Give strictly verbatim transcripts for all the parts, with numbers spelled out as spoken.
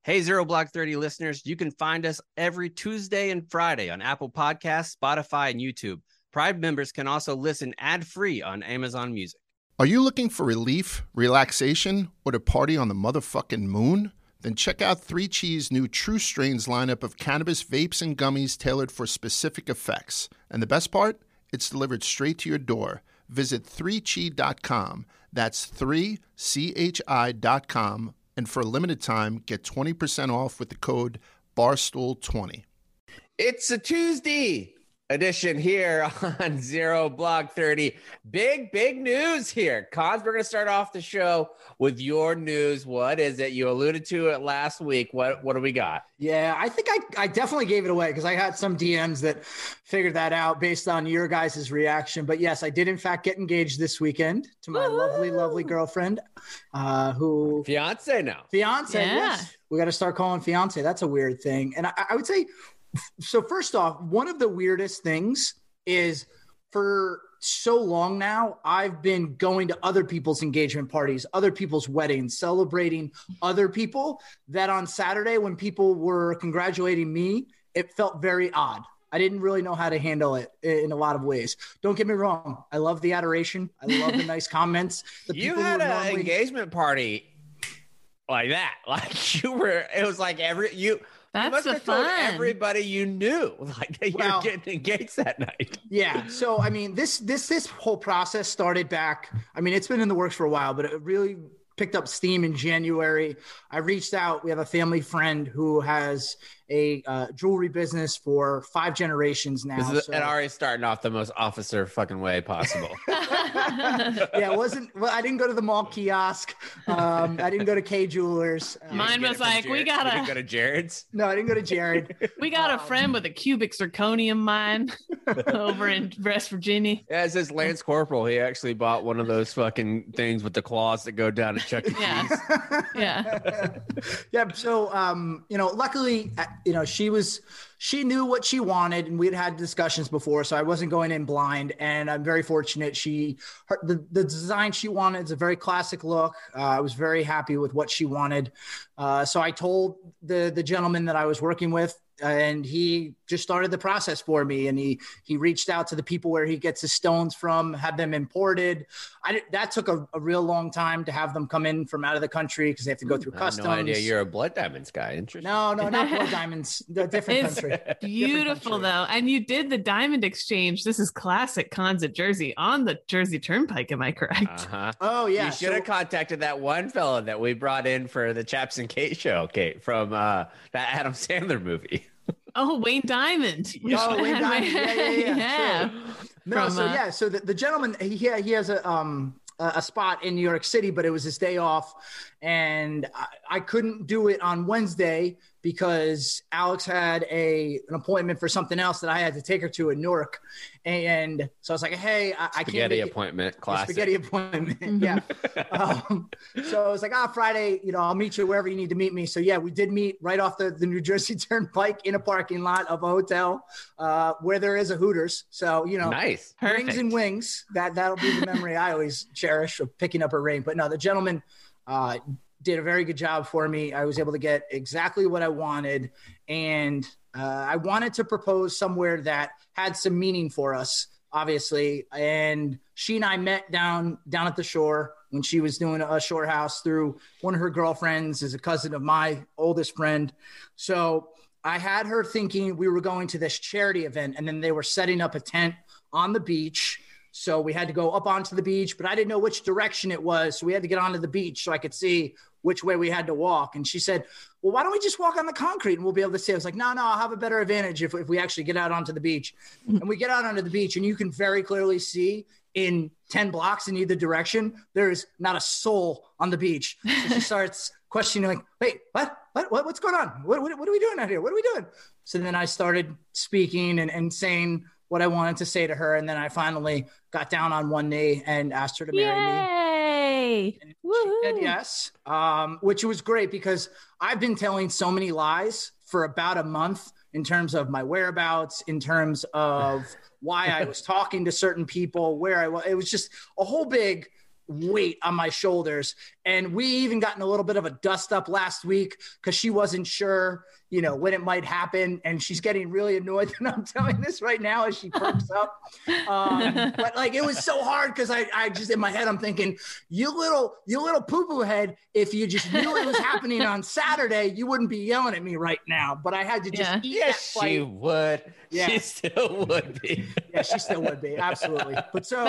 Hey, Zero Block thirty listeners, you can find us every Tuesday and Friday on Apple Podcasts, Spotify, and YouTube. Pride members can also listen ad-free on Amazon Music. Are you looking for relief, relaxation, or to party on the motherfucking moon? Then check out three Chees' new True Strains lineup of cannabis vapes and gummies tailored for specific effects. And the best part? It's delivered straight to your door. Visit three chi dot com. That's three C H I dot com. And for a limited time, get twenty percent off with the code barstool twenty. It's a Tuesday edition here on Zero Block thirty. Big, big news here. Cons, we're going to start off the show with your news. What is it? You alluded to it last week. What what do we got? Yeah, I think I, I definitely gave it away because I had some D Ms that figured that out based on your guys' reaction. But yes, I did in fact get engaged this weekend to my Woo-hoo! lovely, lovely girlfriend uh, who... Fiance now. Fiance, yeah. yes. We got to start calling fiance. That's a weird thing. And I, I would say... So first off, one of the weirdest things is for so long now, I've been going to other people's engagement parties, other people's weddings, celebrating other people, that on Saturday when people were congratulating me, it felt very odd. I didn't really know how to handle it in a lot of ways. Don't get me wrong. I love the adoration. I love the nice comments. The You people had who an normally- engagement party like that. Like you were, it was like every, you... That's you must the have told fun. everybody you knew, like that Well, you're getting engaged that night. Yeah. So, I mean, this, this, this whole process started back. I mean, it's been in the works for a while, but it really picked up steam in January. I reached out. We have a family friend who has a uh, jewelry business for five generations now. This is so. and already starting off the most officer fucking way possible. Yeah, it wasn't. Well, I didn't go to the mall kiosk. Um, I didn't go to K Jewelers. Um, Mine was like, we got gotta- to go to Jared's. no, I didn't go to Jared. We got a Um, friend with a cubic zirconium mine over in West Virginia. Yeah, it says Lance Corporal. He actually bought one of those fucking things with the claws that go down to Chuck E. Cheese. Yeah. Yeah. Yeah. So, um, you know, luckily, uh, you know, she was, she knew what she wanted, and we'd had discussions before, so I wasn't going in blind. And I'm very fortunate. She, her, the, the design she wanted is a very classic look. Uh, I was very happy with what she wanted. Uh, so I told the, the gentleman that I was working with, and he just started the process for me. And he, he reached out to the people where he gets his stones from, had them imported. I that took a, a real long time to have them come in from out of the country because they have to go through I had customs. no idea you're a blood diamonds guy. Interesting. No, no, not blood diamonds. A different It's country. beautiful country. though. And you did the diamond exchange. This is classic Cons at Jersey on the Jersey Turnpike. Am I correct? Uh-huh. Oh yeah. You should have so- contacted that one fella that we brought in for the Chaps and Kate show, Kate, from uh, that Adam Sandler movie. Oh, Wayne Diamond. We Oh, should Wayne have Diamond. Yeah, yeah, yeah. Yeah. True. No, From, so uh, yeah, so the, the gentleman he he he has a um a a spot in New York City, but it was his day off, and I, I couldn't do it on Wednesday because Alex had a an appointment for something else that I had to take her to in Newark, and so I was like, hey, I, I can't Spaghetti make it. appointment, A classic. spaghetti appointment. Yeah. um, so I was like, ah, Friday, you know, I'll meet you wherever you need to meet me. So yeah, we did meet right off the, the New Jersey Turnpike in a parking lot of a hotel uh, where there is a Hooters. So, you know, Nice. rings Perfect. and wings. That, that'll be the memory I always cherish of picking up a ring. But no, the gentleman uh, did a very good job for me. I was able to get exactly what I wanted. And uh, I wanted to propose somewhere that had some meaning for us, obviously. And she and I met down down at the shore when she was doing a shore house through one of her girlfriends, is a cousin of my oldest friend. So I had her thinking we were going to this charity event, and then they were setting up a tent on the beach. So we had to go up onto the beach, but I didn't know which direction it was. So we had to get onto the beach so I could see which way we had to walk. And she said, well, why don't we just walk on the concrete and we'll be able to see? I was like, no, no, I'll have a better advantage if, if we actually get out onto the beach. And we get out onto the beach, and you can very clearly see in ten blocks in either direction, there is not a soul on the beach. So she starts questioning, like, wait, what? What, what what's going on? What, what, what are we doing out here? What are we doing? So then I started speaking and, and saying what I wanted to say to her. And then I finally got down on one knee and asked her to marry me. Yay! And she Woohoo. said yes, um, which was great because I've been telling so many lies for about a month in terms of my whereabouts, in terms of why I was talking to certain people, where I was. It was just a whole big weight on my shoulders. And we even gotten a little bit of a dust up last week because she wasn't sure, you know, when it might happen. And she's getting really annoyed that I'm telling this right now as she perks up. Um, but like, it was so hard because I, I just, in my head, I'm thinking, you little, you little poo-poo head, if you just knew it was happening on Saturday, you wouldn't be yelling at me right now. But I had to just Yeah. eat Yes, that fight. she would. Yeah. She still would be. Yeah, she still would be. Absolutely. But so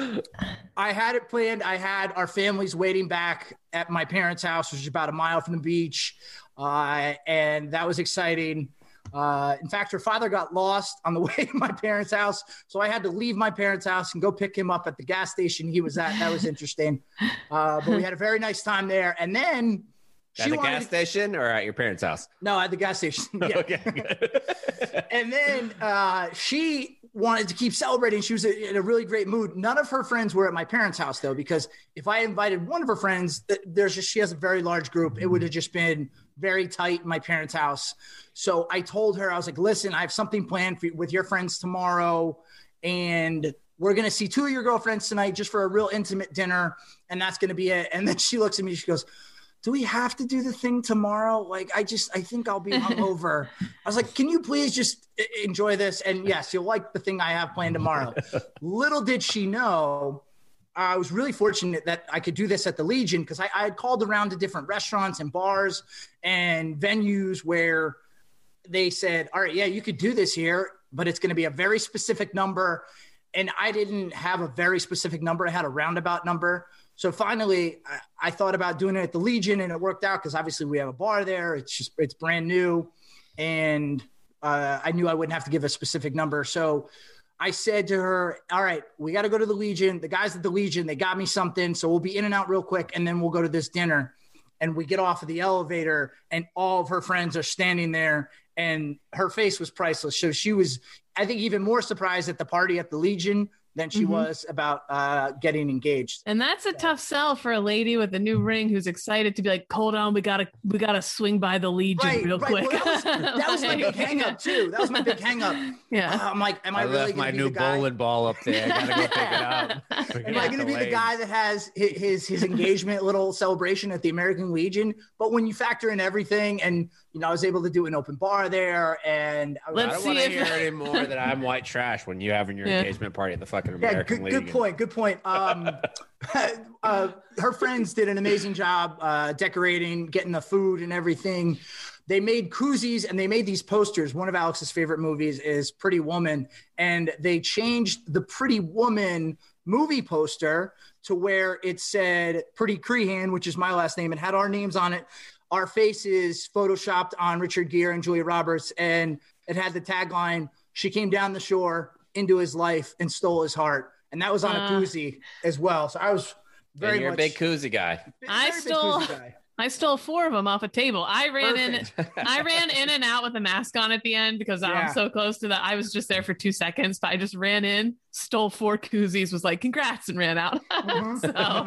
I had it planned. I had our families waiting back at my parents' house, which is about a mile from the beach. Uh, and that was exciting. Uh, in fact, her father got lost on the way to my parents' house. So I had to leave my parents' house and go pick him up at the gas station he was at. That was interesting. Uh, but we had a very nice time there. And then At the gas to- station or at your parents' house? No, at the gas station. Yeah. Okay, good. And then uh, she wanted to keep celebrating. She was in a really great mood. None of her friends were at my parents' house, though, because if I invited one of her friends, there's just, she has a very large group. It would have just been very tight in my parents' house. So I told her, I was like, listen, I have something planned for, with your friends tomorrow. And we're going to see two of your girlfriends tonight just for a real intimate dinner. And that's going to be it. And then she looks at me, she goes, do we have to do the thing tomorrow? Like, I just, I think I'll be hungover. I was like, can you please just enjoy this? And yes, you'll like the thing I have planned tomorrow. Little did she know, I was really fortunate that I could do this at the Legion because I, I had called around to different restaurants and bars and venues where they said, all right, yeah, you could do this here, but it's going to be a very specific number. And I didn't have a very specific number. I had a roundabout number. So finally, I, I thought about doing it at the Legion, and it worked out because obviously we have a bar there. It's just it's brand new, and uh, I knew I wouldn't have to give a specific number. So I said to her, all right, we got to go to the Legion. The guys at the Legion, they got me something, so we'll be in and out real quick, and then we'll go to this dinner. And we get off of the elevator, and all of her friends are standing there, and her face was priceless. So she was, I think, even more surprised at the party at the Legion than she mm-hmm. was about uh, getting engaged. And that's a tough sell for a lady with a new ring who's excited to be like, hold on, we gotta we gotta swing by the Legion right, real right. quick. Well, that was, that was my big hang up too. That was my big hang up. Yeah. Uh, I'm like, am I, I really left my be new the guy? bowling ball up there. I gotta go pick it up. Am I going to be the guy that has his his engagement little celebration at the American Legion? But when you factor in everything, and you know, I was able to do an open bar there, and I, was, I don't want to hear anymore that I'm white trash when you having your yeah. engagement party at the fucking American yeah, good, Legion. Good point. Good point. Um, uh, her friends did an amazing job uh, decorating, getting the food and everything. They made koozies and they made these posters. One of Alex's favorite movies is Pretty Woman, and they changed the Pretty Woman movie poster to where it said Pretty Crehan, which is my last name, and had our names on it. Our faces photoshopped on Richard Gere and Julia Roberts, and it had the tagline, "She came down the shore into his life and stole his heart." And that was on uh, a koozie as well. So I was very and you're much a big koozie guy. I stole I stole four of them off a table. I ran Perfect. in I ran in and out with a mask on at the end because yeah. I'm so close to that. I was just there for two seconds, but I just ran in, stole four koozies, was like, congrats, and ran out. Mm-hmm.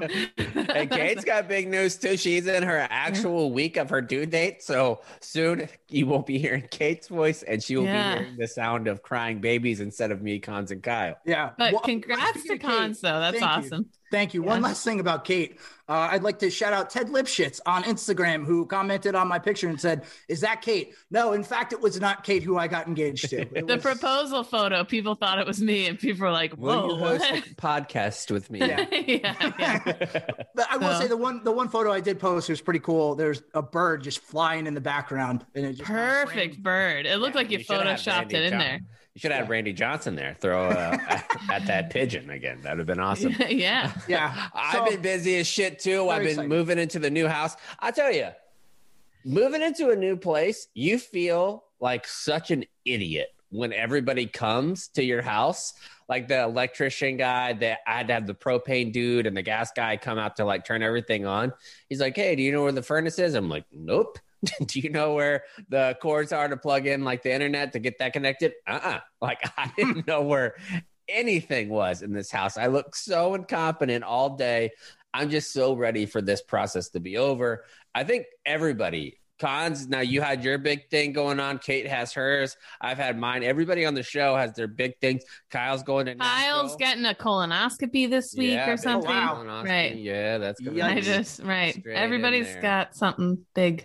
so, and Kate's got big news too. She's in her actual week of her due date. So soon you won't be hearing Kate's voice, and she will yeah. be hearing the sound of crying babies instead of me, Cons, and Kyle. Yeah. But well, congrats to Cons, though. That's Thank awesome. You. Thank you. Yeah. One last thing about Kate. Uh, I'd like to shout out Ted Lipschitz on Instagram, who commented on my picture and said, "Is that Kate?" No, in fact, it was not Kate who I got engaged to. It the was... proposal photo, people thought it was me, and people were like, "Whoa!" Will you host a podcast with me? Yeah, yeah. yeah. But I will so. say the one the one photo I did post was pretty cool. There's a bird just flying in the background, and it just perfect bird. It looked yeah, like you, you photoshopped it in John- there. You should have yeah. Randy Johnson there. Throw uh, at, at that pigeon again. That would have been awesome. yeah. Yeah. I've So, been busy as shit too. I've been exciting. moving into the new house. I tell you, moving into a new place, you feel like such an idiot when everybody comes to your house. Like the electrician guy that I had to have the propane dude and the gas guy come out to like turn everything on. He's like, "Hey, do you know where the furnace is?" I'm like, "Nope." Do you know where the cords are to plug in like the internet to get that connected? Uh-uh. Like I didn't know where anything was in this house. I look so incompetent all day. I'm just so ready for this process to be over. I think everybody Cons, now you had your big thing going on. Kate has hers. I've had mine. Everybody on the show has their big things. Kyle's going to Kyle's Nashville. getting a colonoscopy this week yeah, or something. Oh, wow. Right. Yeah, that's going to I be just, right. straight Everybody's in there. got something big.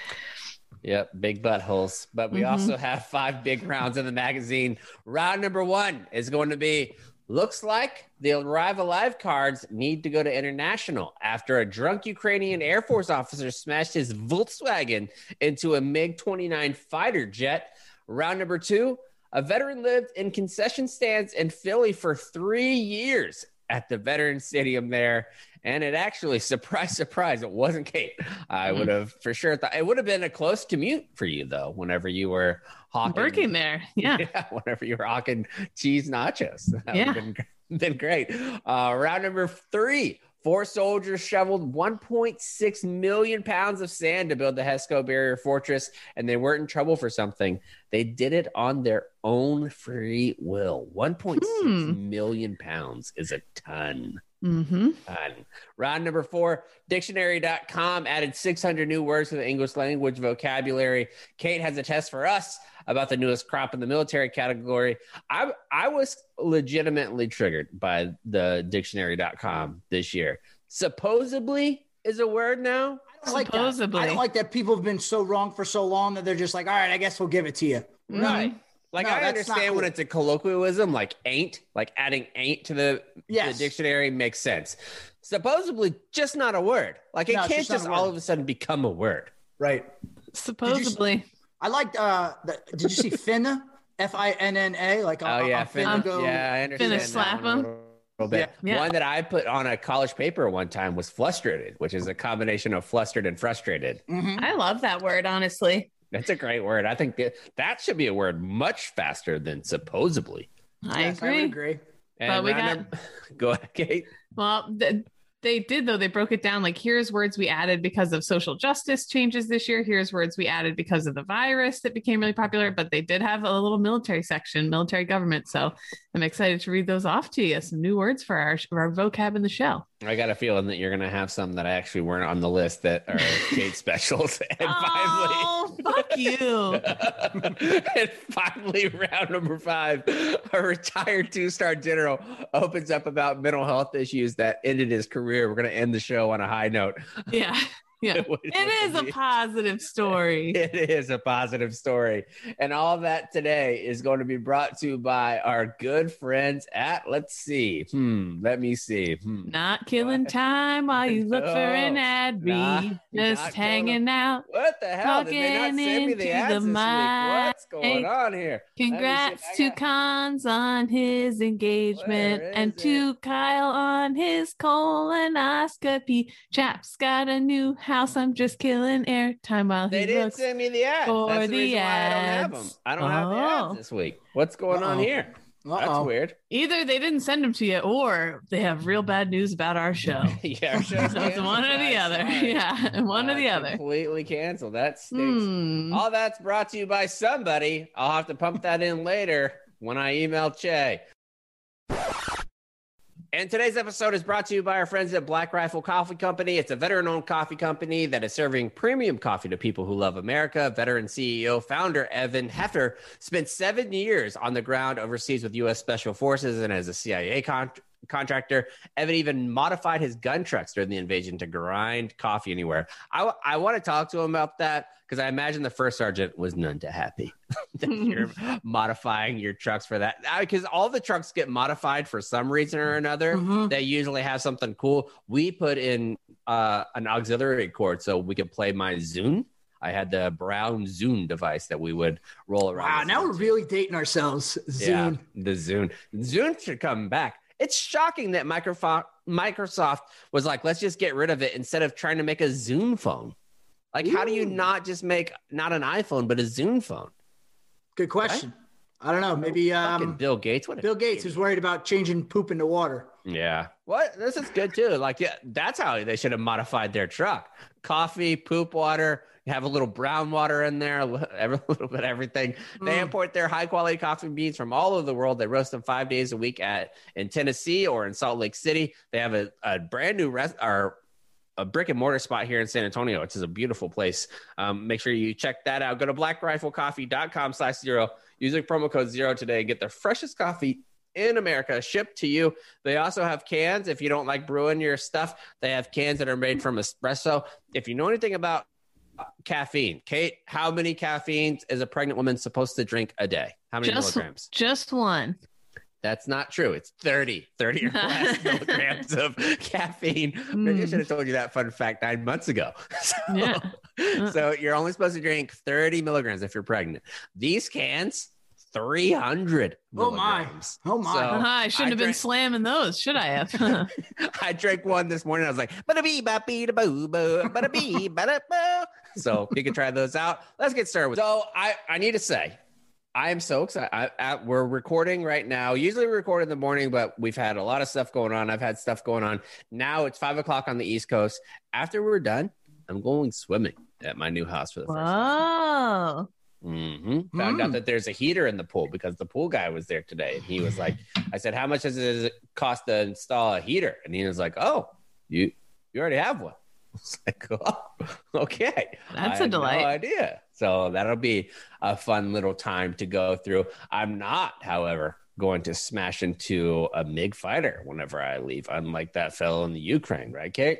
Yep, big buttholes. But we Mhm. also have five big rounds in the magazine. Round number one is going to be, looks like the Arrive Alive cards need to go to international after a drunk Ukrainian Air Force officer smashed his Volkswagen into a MiG twenty-nine fighter jet. Round number two, a veteran lived in concession stands in Philly for three years at the Veteran Stadium there. And it actually, surprise, surprise, it wasn't Kate. I would have for sure thought it would have been a close commute for you, though, whenever you were hawking. Working there. Yeah. yeah whenever you were hawking cheese nachos. That Yeah. would have been, been great. Uh, round number three, four soldiers shoveled one point six million pounds of sand to build the Hesco Barrier Fortress, and they weren't in trouble for something. They did it on their own free will. one point six Hmm. million pounds is a ton. Mm-hmm. Ton. Round number four, dictionary dot com added six hundred new words to the English language vocabulary. Kate has a test for us about the newest crop in the military category. I I was legitimately triggered by the dictionary dot com this year. Supposedly is a word now. I don't like that. Supposedly. I don't like that people have been so wrong for so long that they're just like, all right, I guess we'll give it to you. Right. Like, No, I that's not understand cool. when it's a colloquialism, like ain't, like adding ain't to the, Yes. the dictionary makes sense. Supposedly, just not a word. Like, it No, it's can't just not just a all word. of a sudden become a word. Right. Supposedly. I liked, uh, the, did you see Finna? F I N N A? Like, Oh, I'll, yeah. I'll Finna, finna go. yeah, I understand. Finna that slap one a him. little- little bit. Yeah. One that I put on a college paper one time was frustrated, which is a combination of flustered and frustrated. Mhm. I love that word, honestly. That's a great word. I think that, that should be a word much faster than supposedly. I Yes, I would agree. agree. And we round got- number- go ahead, Kate. Well, th- they did, though. They broke it down like, here's words we added because of social justice changes this year. Here's words we added because of the virus that became really popular. But they did have a little military section, military government. So I'm excited to read those off to you. Some new words for our, our vocab in the show. I got a feeling that you're going to have some that actually weren't on the list that are Kate specials. And Oh, fuck you. finally, and finally, round number five, a retired two-star general opens up about mental health issues that ended his career. We're going to end the show on a high note. Yeah. Yeah. Which It is would a be- positive story. It is a positive story. And all that today is going to be brought to you by our good friends at, let's see. Hmm, let me see. Hmm. Not killing time while you look for an ad Nah, read. not Just killing- hanging out. What the hell? Did they not Talking send me the into ads the this week? What's going mic. on here? Let me see. Congrats I to got- Cons on his engagement Where and is to Kyle on his colonoscopy. Chap's got a new house. I'm just killing airtime while They he didn't looks. send me the ads. for That's the, the reason why I don't have them. ads. I don't have the Oh. ads this week. What's going on Uh-oh. here? That's Uh-oh. weird. Either they didn't send them to you or they have real bad news about our show. yeah, our show's So it's one or canceled. the I'm other. sorry. Yeah, one or Uh, the other. Completely canceled. That stinks. Hmm. All that's brought to you by somebody. I'll have to pump that in later when I email Che. And today's episode is brought to you by our friends at Black Rifle Coffee Company. It's a veteran-owned coffee company that is serving premium coffee to people who love America. Veteran C E O, founder Evan Hefter spent seven years on the ground overseas with U S Special Forces and as a C I A con- contractor. Evan even modified his gun trucks during the invasion to grind coffee anywhere. I, w- I want to talk to him about that because I imagine the first sergeant was none too happy that you're modifying your trucks for that. Because all the trucks get modified for some reason or another. Mhm. They usually have something cool. We put in uh, an auxiliary cord so we could play my Zune. I had the brown Zune device that we would roll around. Wow, the now Zune we're to. really dating ourselves. Yeah, Zune. the Zune. Zune should come back. It's shocking that Microsoft Microsoft was like, let's just get rid of it instead of trying to make a Zune phone. Like, how do you Ooh. not just make not an iPhone but a Zune phone? Good question. I don't know. Maybe Fucking um, Bill Gates. What a Bill Gates is worried about changing poop into water. Yeah. What? This is good too. Like, yeah, that's how they should have modified their truck. Coffee, poop water, you have a little brown water in there, a li- every little bit of everything. They Mm. import their high quality coffee beans from all over the world. They roast them five days a week at in Tennessee or in Salt Lake City. They have a, a brand new rest or a brick and mortar spot here in San Antonio, which is a beautiful place. Um, make sure you check that out. Go to black rifle coffee dot com slash zero. Use the promo code zero today and get the freshest coffee in America shipped to you. They also have cans. If you don't like brewing your stuff, they have cans that are made from espresso. If you know anything about caffeine, Kate, how many caffeines is a pregnant woman supposed to drink a day? How many just, milligrams? Just one. That's not true. It's thirty, thirty or less milligrams of caffeine. Maybe I should have told you that fun fact nine months ago. So, yeah. so you're only supposed to drink thirty milligrams if you're pregnant. These cans, three hundred Oh my. milligrams. Oh my. So uh-huh, I shouldn't I have been drank, slamming those, should I have? I drank one this morning. I was like, bada bee, ba bee, da boo, boo, bada bee, bada boo. So you can try those out. Let's get started with. So I, I need to say, I am so excited. I, I, we're recording right now. Usually we record in the morning, but we've had a lot of stuff going on. I've had stuff going on. Now it's five o'clock on the East Coast. After we're done, I'm going swimming at my new house for the first time. Whoa. Mm-hmm. Found Mm. out that there's a heater in the pool because the pool guy was there today. And he was like, I said, how much does it cost to install a heater? And he was like, oh, you you already have one. I was like, oh, okay. That's I a had delight. No idea. So that'll be a fun little time to go through. I'm not, however, going to smash into a MiG fighter whenever I leave, unlike that fellow in the Ukraine, right, Kate?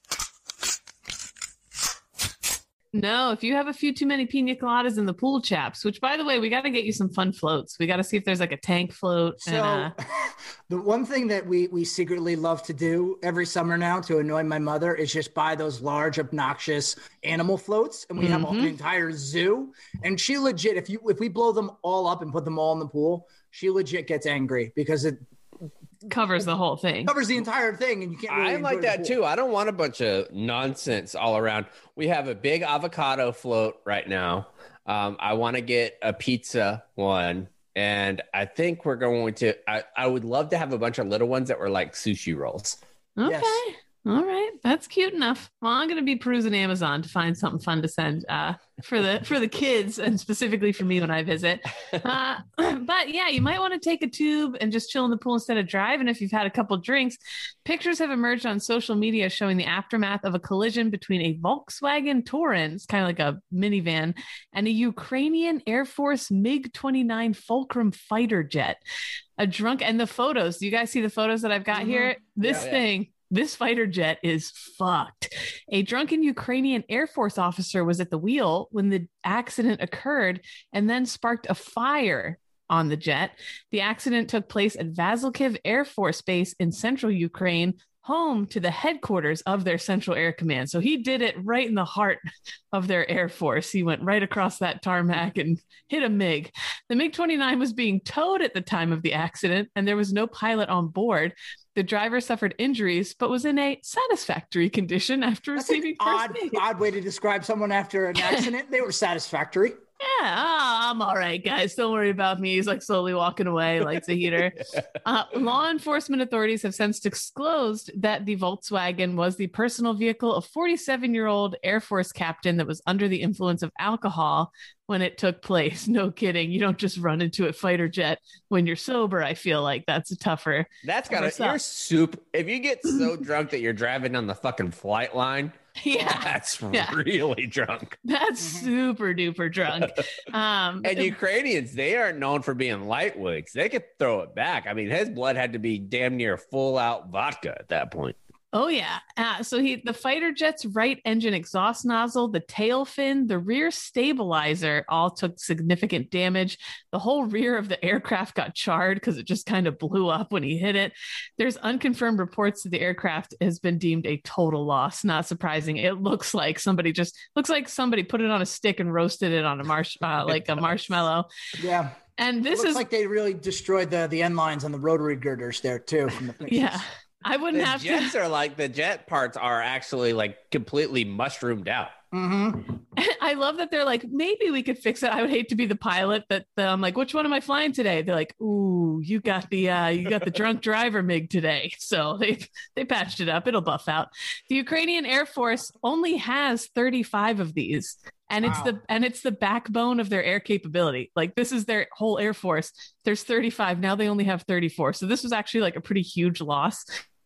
No, if you have a few too many pina coladas in the pool, chaps, which by the way, we got to get you some fun floats. We got to see if there's like a tank float. So and, uh, the one thing that we we secretly love to do every summer now to annoy my mother is just buy those large, obnoxious animal floats, and we have Mhm. an entire zoo. And she legit, if you if we blow them all up and put them all in the pool, she legit gets angry because it covers the whole thing. covers the entire thing, and you can't. Really I'm like enjoy the that pool. too. I don't want a bunch of nonsense all around. We have a big avocado float right now. Um, I want to get a pizza one, and I think we're going to. I, I would love to have a bunch of little ones that were like sushi rolls. Okay. Yes. All right. That's cute enough. Well, I'm going to be perusing Amazon to find something fun to send uh, for the for the kids and specifically for me when I visit. Uh, but yeah, you might want to take a tube and just chill in the pool instead of driving if you've had a couple drinks. Pictures have emerged on social media showing the aftermath of a collision between a Volkswagen Touran, it's kind of like a minivan, and a Ukrainian Air Force MiG twenty-nine Fulcrum fighter jet. A drunk and the photos. Do you guys see the photos that I've got Mhm. here? This Yeah, yeah. thing. This fighter jet is fucked. A drunken Ukrainian Air Force officer was at the wheel when the accident occurred and then sparked a fire on the jet. The accident took place at Vasilkiv Air Force Base in central Ukraine, home to the headquarters of their Central Air Command. So he did it right in the heart of their Air Force. He went right across that tarmac and hit a MiG. The MiG twenty-nine was being towed at the time of the accident, and there was no pilot on board. The driver suffered injuries, but was in a satisfactory condition after That's an receiving first odd, aid. odd way to describe someone after an accident. They were satisfactory. Yeah, oh, I'm all right, guys. Don't worry about me. He's like slowly walking away, lights a heater. Uh, law enforcement authorities have since disclosed that the Volkswagen was the personal vehicle of forty-seven-year-old Air Force captain that was under the influence of alcohol when it took place. No kidding. You don't just run into a fighter jet when you're sober. I feel like that's a tougher. That's got What's to. up? You're super. If you get so drunk that you're driving on the fucking flight line, Yeah, that's Yeah. really drunk. that's Mhm. super duper drunk. Um, And Ukrainians, they aren't known for being lightweights. They could throw it back. I mean, his blood had to be damn near full out vodka at that point. Oh yeah. Uh, so he the fighter jet's right engine exhaust nozzle, the tail fin, the rear stabilizer all took significant damage. The whole rear of the aircraft got charred because it just kind of blew up when he hit it. There's unconfirmed reports that the aircraft has been deemed a total loss. Not surprising. It looks like somebody just looks like somebody put it on a stick and roasted it on a marsh uh, like a marshmallow. Yeah. And It this looks is like they really destroyed the the end lines on the rotary girders there too. From the pictures. yeah. I wouldn't The have jets to. are like the jet parts are actually like completely mushroomed out. Mm-hmm. I love that they're like, maybe we could fix it. I would hate to be the pilot that uh, I'm like, which one am I flying today? They're like, ooh, you got the uh, you got the drunk driver MiG today. So they they patched it up. It'll buff out. The Ukrainian Air Force only has thirty-five of these. And it's Wow. the and it's the backbone of their air capability. Like this is their whole Air Force. There's thirty-five. Now they only have thirty-four. So this was actually like a pretty huge loss.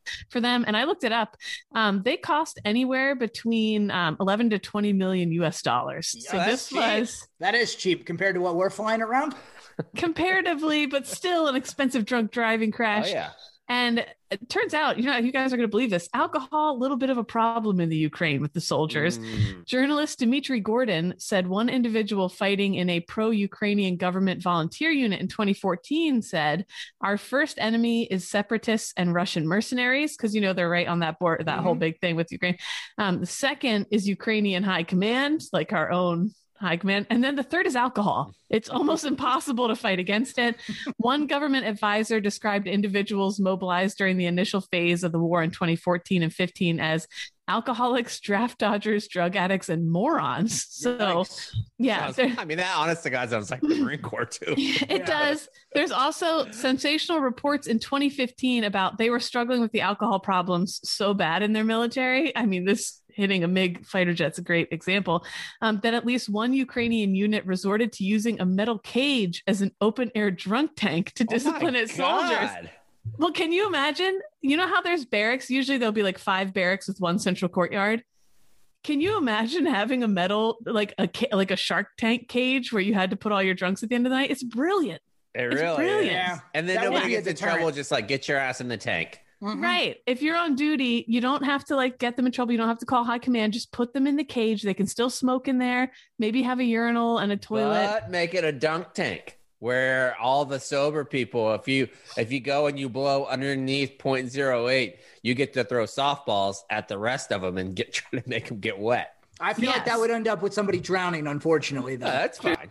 for them. And I looked it up. Um, they cost anywhere between um, eleven to twenty million U S dollars. Yeah, so this cheap. was that is cheap compared to what we're flying around. Comparatively, but still an expensive drunk driving crash. Oh, yeah. And it turns out, you know, you guys are going to believe this. Alcohol, a little bit of a problem in the Ukraine with the soldiers. Mm. Journalist Dmitry Gordon said one individual fighting in a pro-Ukrainian government volunteer unit in twenty fourteen said, our first enemy is separatists and Russian mercenaries, because, you know, they're right on that board, that mm-hmm. whole big thing with Ukraine. Um, the second is Ukrainian high command, like our own high command. And then the third is alcohol. It's almost impossible to fight against it. One government advisor described individuals mobilized during the initial phase of the war in twenty fourteen and fifteen as alcoholics, draft dodgers, drug addicts, and morons. So, nice. yeah. Sounds, I mean, that honest to God sounds like the Marine Corps too. It yeah. does. There's also sensational reports in twenty fifteen about they were struggling with the alcohol problems so bad in their military. I mean, this hitting a MiG fighter jet's a great example, um, that at least one Ukrainian unit resorted to using a metal cage as an open air drunk tank to discipline oh its God. soldiers. Well, can you imagine? You know how there's barracks? Usually there'll be like five barracks with one central courtyard. Can you imagine having a metal, like a like a Shark Tank cage where you had to put all your drunks at the end of the night? It's brilliant. It really it's brilliant. is. Yeah. And then that nobody gets in trouble. Just like get your ass in the tank. Mm-hmm. Right. If you're on duty, you don't have to like get them in trouble. You don't have to call high command. Just put them in the cage. They can still smoke in there. Maybe have a urinal and a toilet. But make it a dunk tank where all the sober people, if you if you go and you blow underneath point zero eight, you get to throw softballs at the rest of them and get try to make them get wet. I feel yes. like that would end up with somebody drowning, unfortunately, though. Uh, that's fine.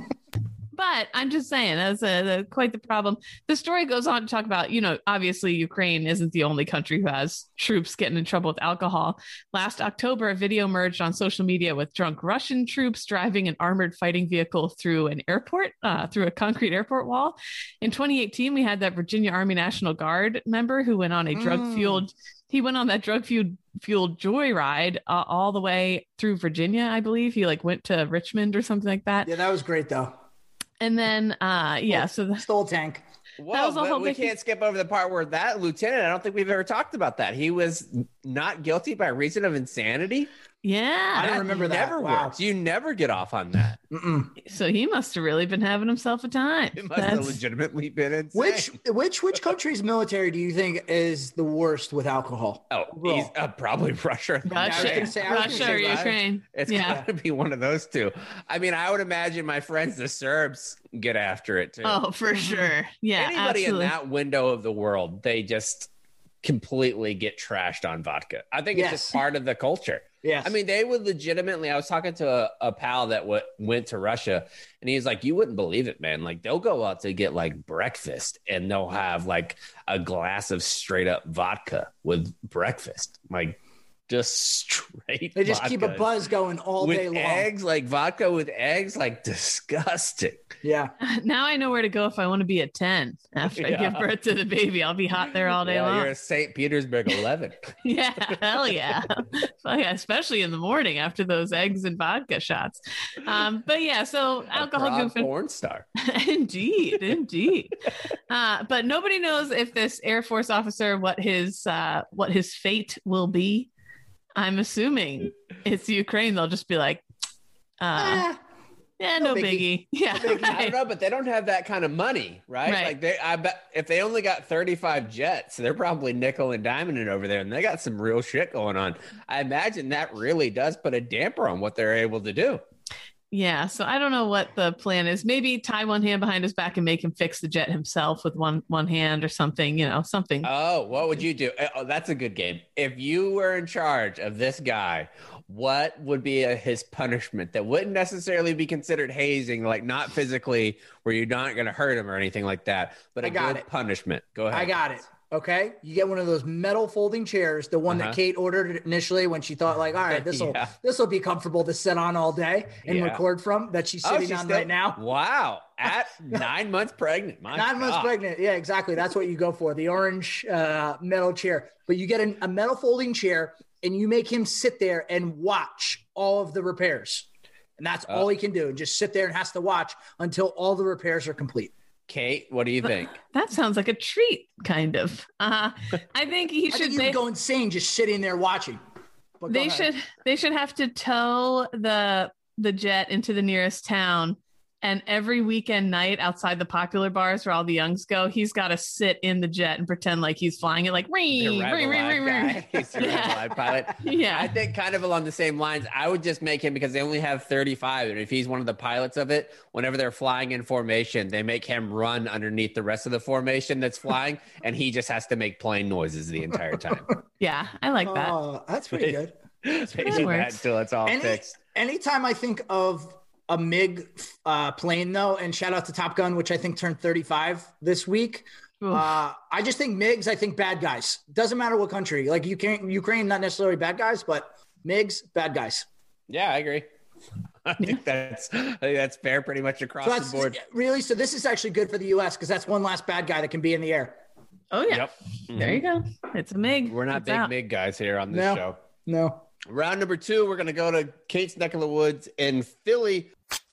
But I'm just saying, that's a, a, quite the problem. The story goes on to talk about, you know, obviously Ukraine isn't the only country who has troops getting in trouble with alcohol. Last October, a video emerged on social media with drunk Russian troops driving an armored fighting vehicle through an airport, uh, through a concrete airport wall. In twenty eighteen, we had that Virginia Army National Guard member who went on a drug-fueled, mm. he went on that drug-fueled fueled joyride uh, all the way through Virginia, I believe. He like went to Richmond or something like that. Yeah, that was great, though. And then, uh, yeah, so the stole tank. Well, but we can't skip over the part where that lieutenant, I don't think we've ever talked about that. He was not guilty by reason of insanity. Yeah. I don't remember that. Never wow. works. You never get off on that. Mm-mm. So he must have really been having himself a time. He must That's... have legitimately been insane. Which which which country's military do you think is the worst with alcohol? Oh, he's, uh, probably Russia. Russia, say, Russia or Ukraine. It's yeah. got to be one of those two. I mean, I would imagine my friends, the Serbs, get after it too. Oh, for sure. Yeah, anybody absolutely. in that window of the world, they just completely get trashed on vodka. I think it's yes. just part of the culture. Yes. I mean, they would legitimately, I was talking to a, a pal that w- went to Russia, and he's like, you wouldn't believe it, man. Like, they'll go out to get like breakfast and they'll have like a glass of straight up vodka with breakfast. Like, just straight They just vodka. keep a buzz going all with day long. Eggs, like vodka with eggs, like disgusting. Yeah. Now I know where to go if I want to be a ten after yeah. I give birth to the baby. I'll be hot there all day yeah, long. You're a Saint Petersburg eleven. Yeah, hell yeah. Well, yeah. Especially in the morning after those eggs and vodka shots. Um, but yeah, so a alcohol goofing. Porn star. Indeed, indeed. Uh, but nobody knows if this Air Force officer, what his uh, what his fate will be. I'm assuming it's Ukraine. They'll just be like, uh, ah, yeah, no, no biggie. biggie. Yeah, no biggie. I don't know, but they don't have that kind of money, right? right? Like they, I bet if they only got thirty-five jets, they're probably nickel and diming it over there, and they got some real shit going on. I imagine that really does put a damper on what they're able to do. Yeah, so I don't know what the plan is. Maybe tie one hand behind his back and make him fix the jet himself with one one hand or something, you know, something. Oh, what would you do? Oh, that's a good game. If you were in charge of this guy, what would be a, his punishment that wouldn't necessarily be considered hazing, like not physically where you're not going to hurt him or anything like that, but a good it. punishment? Go ahead. I got it. Okay, you get one of those metal folding chairs, the one uh-huh. that Kate ordered initially when she thought, like, all right, this will yeah. this will be comfortable to sit on all day and yeah. record from. That she's sitting oh, she's on still, right now. Wow, at nine months pregnant, My nine God. months pregnant. Yeah, exactly. That's what you go for, the orange uh, metal chair. But you get an, a metal folding chair, and you make him sit there and watch all of the repairs, and that's oh. all he can do. Just sit there and has to watch until all the repairs are complete. Kate, what do you think? That sounds like a treat, kind of. Uh, I think he I should. think you they, would go insane just sitting there watching. But they should. They should have to tow the the jet into the nearest town, and every weekend night outside the popular bars where all the youngs go, he's got to sit in the jet and pretend like he's flying it, like ring, ring, ring, ring, ring. He's the yeah. Live pilot. Yeah, I think kind of along the same lines. I would just make him, because they only have thirty-five, and if he's one of the pilots of it, whenever they're flying in formation, they make him run underneath the rest of the formation that's flying, and he just has to make plane noises the entire time. Yeah, I like that. Oh, that's pretty good. That until it's all Any, fixed. Anytime I think of a M I G uh, plane, though, and shout out to Top Gun, which I think turned thirty-five this week. Uh, I just think M I Gs, I think bad guys. Doesn't matter what country. Like Ukraine, Ukraine, not necessarily bad guys, but M I Gs, bad guys. Yeah, I agree. I think that's I think that's fair pretty much across so the board. Really? So this is actually good for the U S because that's one last bad guy that can be in the air. Oh, yeah. Yep. There you go. It's a M I G. We're not it's big out. M I G guys here on this no. show. No. Round number two, we're going to go to Kate's neck of the woods in Philly.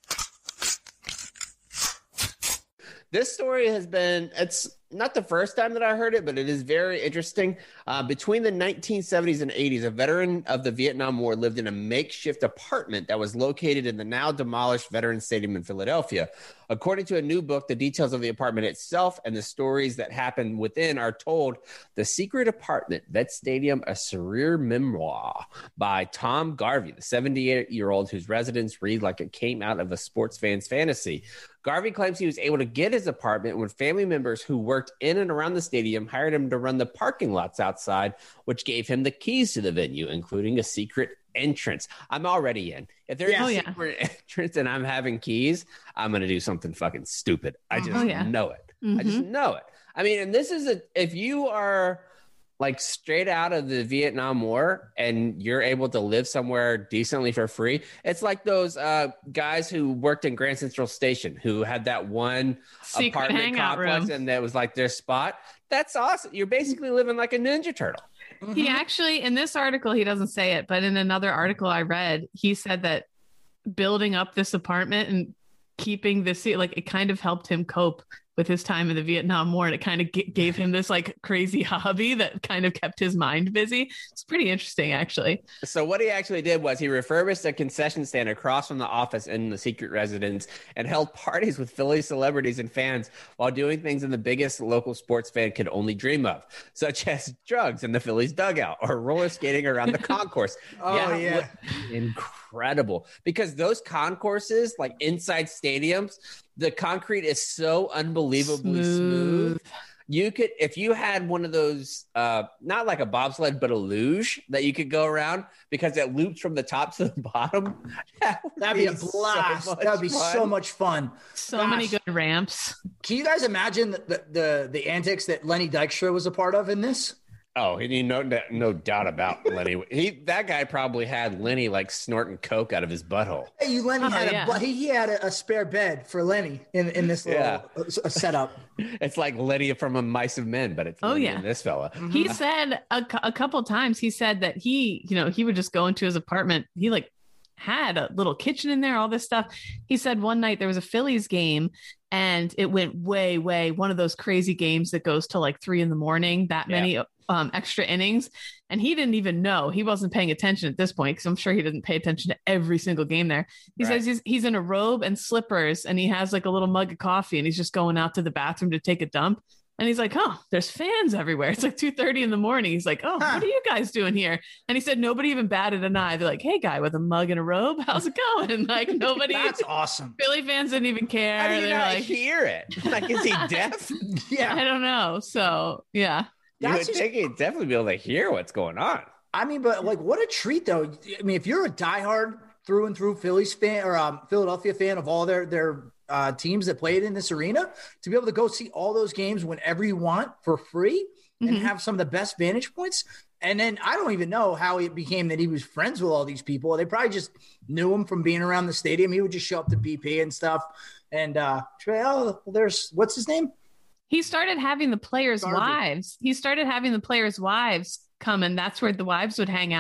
This story has been, it's not the first time that I heard it, but it is very interesting. Uh, between the nineteen seventies and eighties, a veteran of the Vietnam War lived in a makeshift apartment that was located in the now demolished Veterans Stadium in Philadelphia. According to a new book, the details of the apartment itself and the stories that happened within are told. The Secret Apartment, Vet Stadium, a surreal memoir by Tom Garvey, the seventy-eight-year-old whose residence read like it came out of a sports fan's fantasy. Garvey claims he was able to get his apartment when family members who worked in and around the stadium hired him to run the parking lots outside, which gave him the keys to the venue, including a secret entrance. I'm already in. If there's Yeah. a Oh, yeah. secret entrance and I'm having keys, I'm going to do something fucking stupid. I just Oh, yeah. know it. I Mhm. just know it. I mean, and this is a, if you are like straight out of the Vietnam War and you're able to live somewhere decently for free, it's like those uh, guys who worked in Grand Central Station who had that one Secret apartment hangout complex room. and that was like their spot. That's awesome. You're basically living like a Ninja Turtle. He actually, in this article, he doesn't say it, but in another article I read, he said that building up this apartment and keeping this, like, it kind of helped him cope with his time in the Vietnam War. And it kind of g- gave him this like crazy hobby that kind of kept his mind busy. It's pretty interesting, actually. So what he actually did was he refurbished a concession stand across from the office in the secret residence and held parties with Philly celebrities and fans while doing things that the biggest local sports fan could only dream of, such as drugs in the Phillies dugout or roller skating around the concourse. Oh, yeah. Incredible. Because those concourses, like inside stadiums, the concrete is so unbelievably smooth. Smooth. You could, if you had one of those, uh, not like a bobsled, but a luge that you could go around because it loops from the top to the bottom. That would That'd be a blast. So That'd be fun. so much fun. So Gosh. many good ramps. Can you guys imagine the, the, the, the antics that Lenny Dykstra was a part of in this? Oh, he no no doubt about Lenny. He that guy probably had Lenny like snorting coke out of his butthole. Hey, you Lenny Oh, had yeah. a he, he had a, a spare bed for Lenny in, in this little Yeah. uh, a setup. It's like Lenny from a Mice of Men, but it's Oh, Lenny yeah. and this fella. He said a, cou- a couple times, he said that he, you know, he would just go into his apartment. He like had a little kitchen in there, all this stuff. He said one night there was a Phillies game and it went way, way, one of those crazy games that goes to like three in the morning, that Yeah. many um, extra innings. And he didn't even know. He wasn't paying attention at this point because I'm sure he didn't pay attention to every single game there. He Right. says he's, he's in a robe and slippers and he has like a little mug of coffee and he's just going out to the bathroom to take a dump. And he's like, oh, there's fans everywhere. It's like two thirty in the morning. He's like, oh, Huh. what are you guys doing here? And he said, nobody even batted an eye. They're like, hey, guy with a mug and a robe, how's it going? Like, nobody, That's awesome. Philly fans didn't even care. How do you They're not like, hear it? Like, is he deaf? Yeah. I don't know. So, yeah. You That's would just- think he'd definitely be able to hear what's going on. I mean, but like, what a treat, though. I mean, if you're a diehard through and through Phillies fan or um, Philadelphia fan of all their their uh, teams that played in this arena, to be able to go see all those games whenever you want for free and Mhm. have some of the best vantage points. And then I don't even know how it became that he was friends with all these people. They probably just knew him from being around the stadium. He would just show up to B P and stuff. And uh, oh, there's what's his name? He started having the players' Garvey. wives. He started having the players' wives come, and that's where the wives would hang out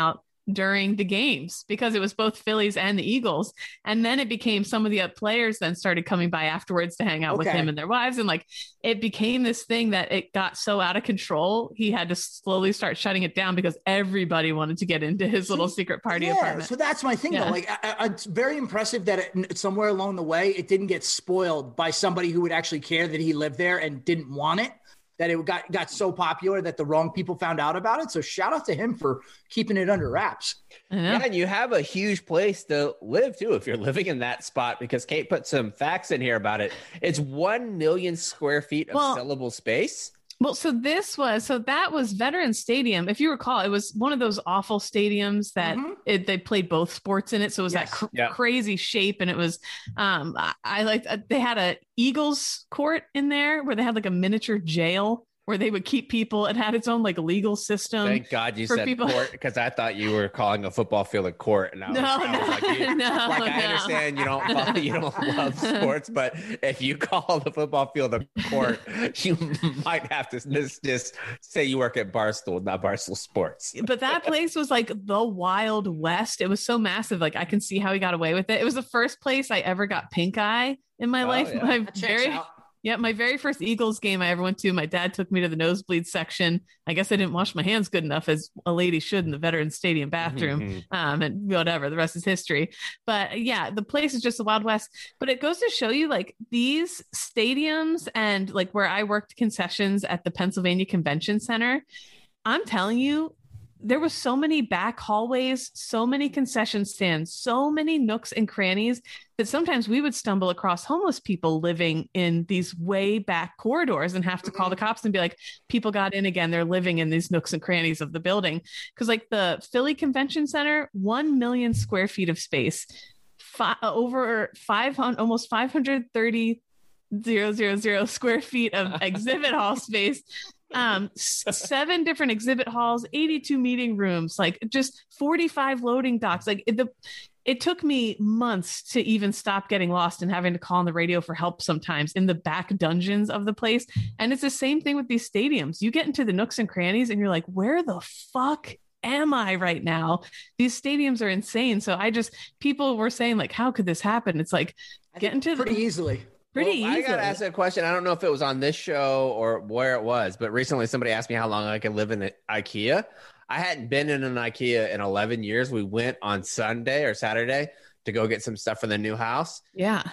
during the games because it was both Phillies and the Eagles. And then it became some of the players then started coming by afterwards to hang out okay. with him and their wives. And like, it became this thing that it got so out of control. He had to slowly start shutting it down because everybody wanted to get into his little secret party yeah, apartment. So that's my thing yeah. though. Like I, I, it's very impressive that it, somewhere along the way, it didn't get spoiled by somebody who would actually care that he lived there and didn't want it. That it got, got so popular that the wrong people found out about it. So shout out to him for keeping it under wraps. Yeah, and you have a huge place to live too if you're living in that spot, because Kate put some facts in here about it. It's one million square feet of well, sellable space. Well, so this was, so that was Veterans Stadium. If you recall, it was one of those awful stadiums that mm-hmm. it, they played both sports in it. So it was yes. that cr- yeah. crazy shape. And it was, um, I, I like, they had a Eagles court in there where they had like a miniature jail where they would keep people. It had its own like legal system. Thank God you said people. Court, because I thought you were calling a football field a court. And I was, no, I no, was like, you, no, like no. I understand you don't you don't love sports, but if you call the football field a court, you might have to just, just say you work at Barstool, not Barstool Sports. But that place was like the Wild West. It was so massive. Like I can see how he got away with it. It was the first place I ever got pink eye in my oh, life. Yeah. My very out. Yeah, my very first Eagles game I ever went to, my dad took me to the nosebleed section. I guess I didn't wash my hands good enough, as a lady should in the Veterans Stadium bathroom, mm-hmm. um, and whatever, the rest is history. But yeah, the place is just the Wild West. But it goes to show you, like, these stadiums and like where I worked concessions at the Pennsylvania Convention Center, I'm telling you, there was so many back hallways, so many concession stands, so many nooks and crannies that sometimes we would stumble across homeless people living in these way back corridors and have to call the cops and be like, people got in again. They're living in these nooks and crannies of the building. Because like the Philly Convention Center, one million square feet of space, fi- over five hundred, almost five hundred thirty thousand square feet of exhibit hall space. Um, seven different exhibit halls, eighty-two meeting rooms, like just forty-five loading docks. Like it, the, it took me months to even stop getting lost and having to call on the radio for help sometimes in the back dungeons of the place. And it's the same thing with these stadiums. You get into the nooks and crannies and you're like, where the fuck am I right now? These stadiums are insane. So I just, people were saying like, how could this happen? It's like, get into pretty the, easily. Pretty well, easy. I got to ask a question. I don't know if it was on this show or where it was, but recently somebody asked me how long I could live in an IKEA. I hadn't been in an IKEA in eleven years. We went on Sunday or Saturday to go get some stuff for the new house. Yeah.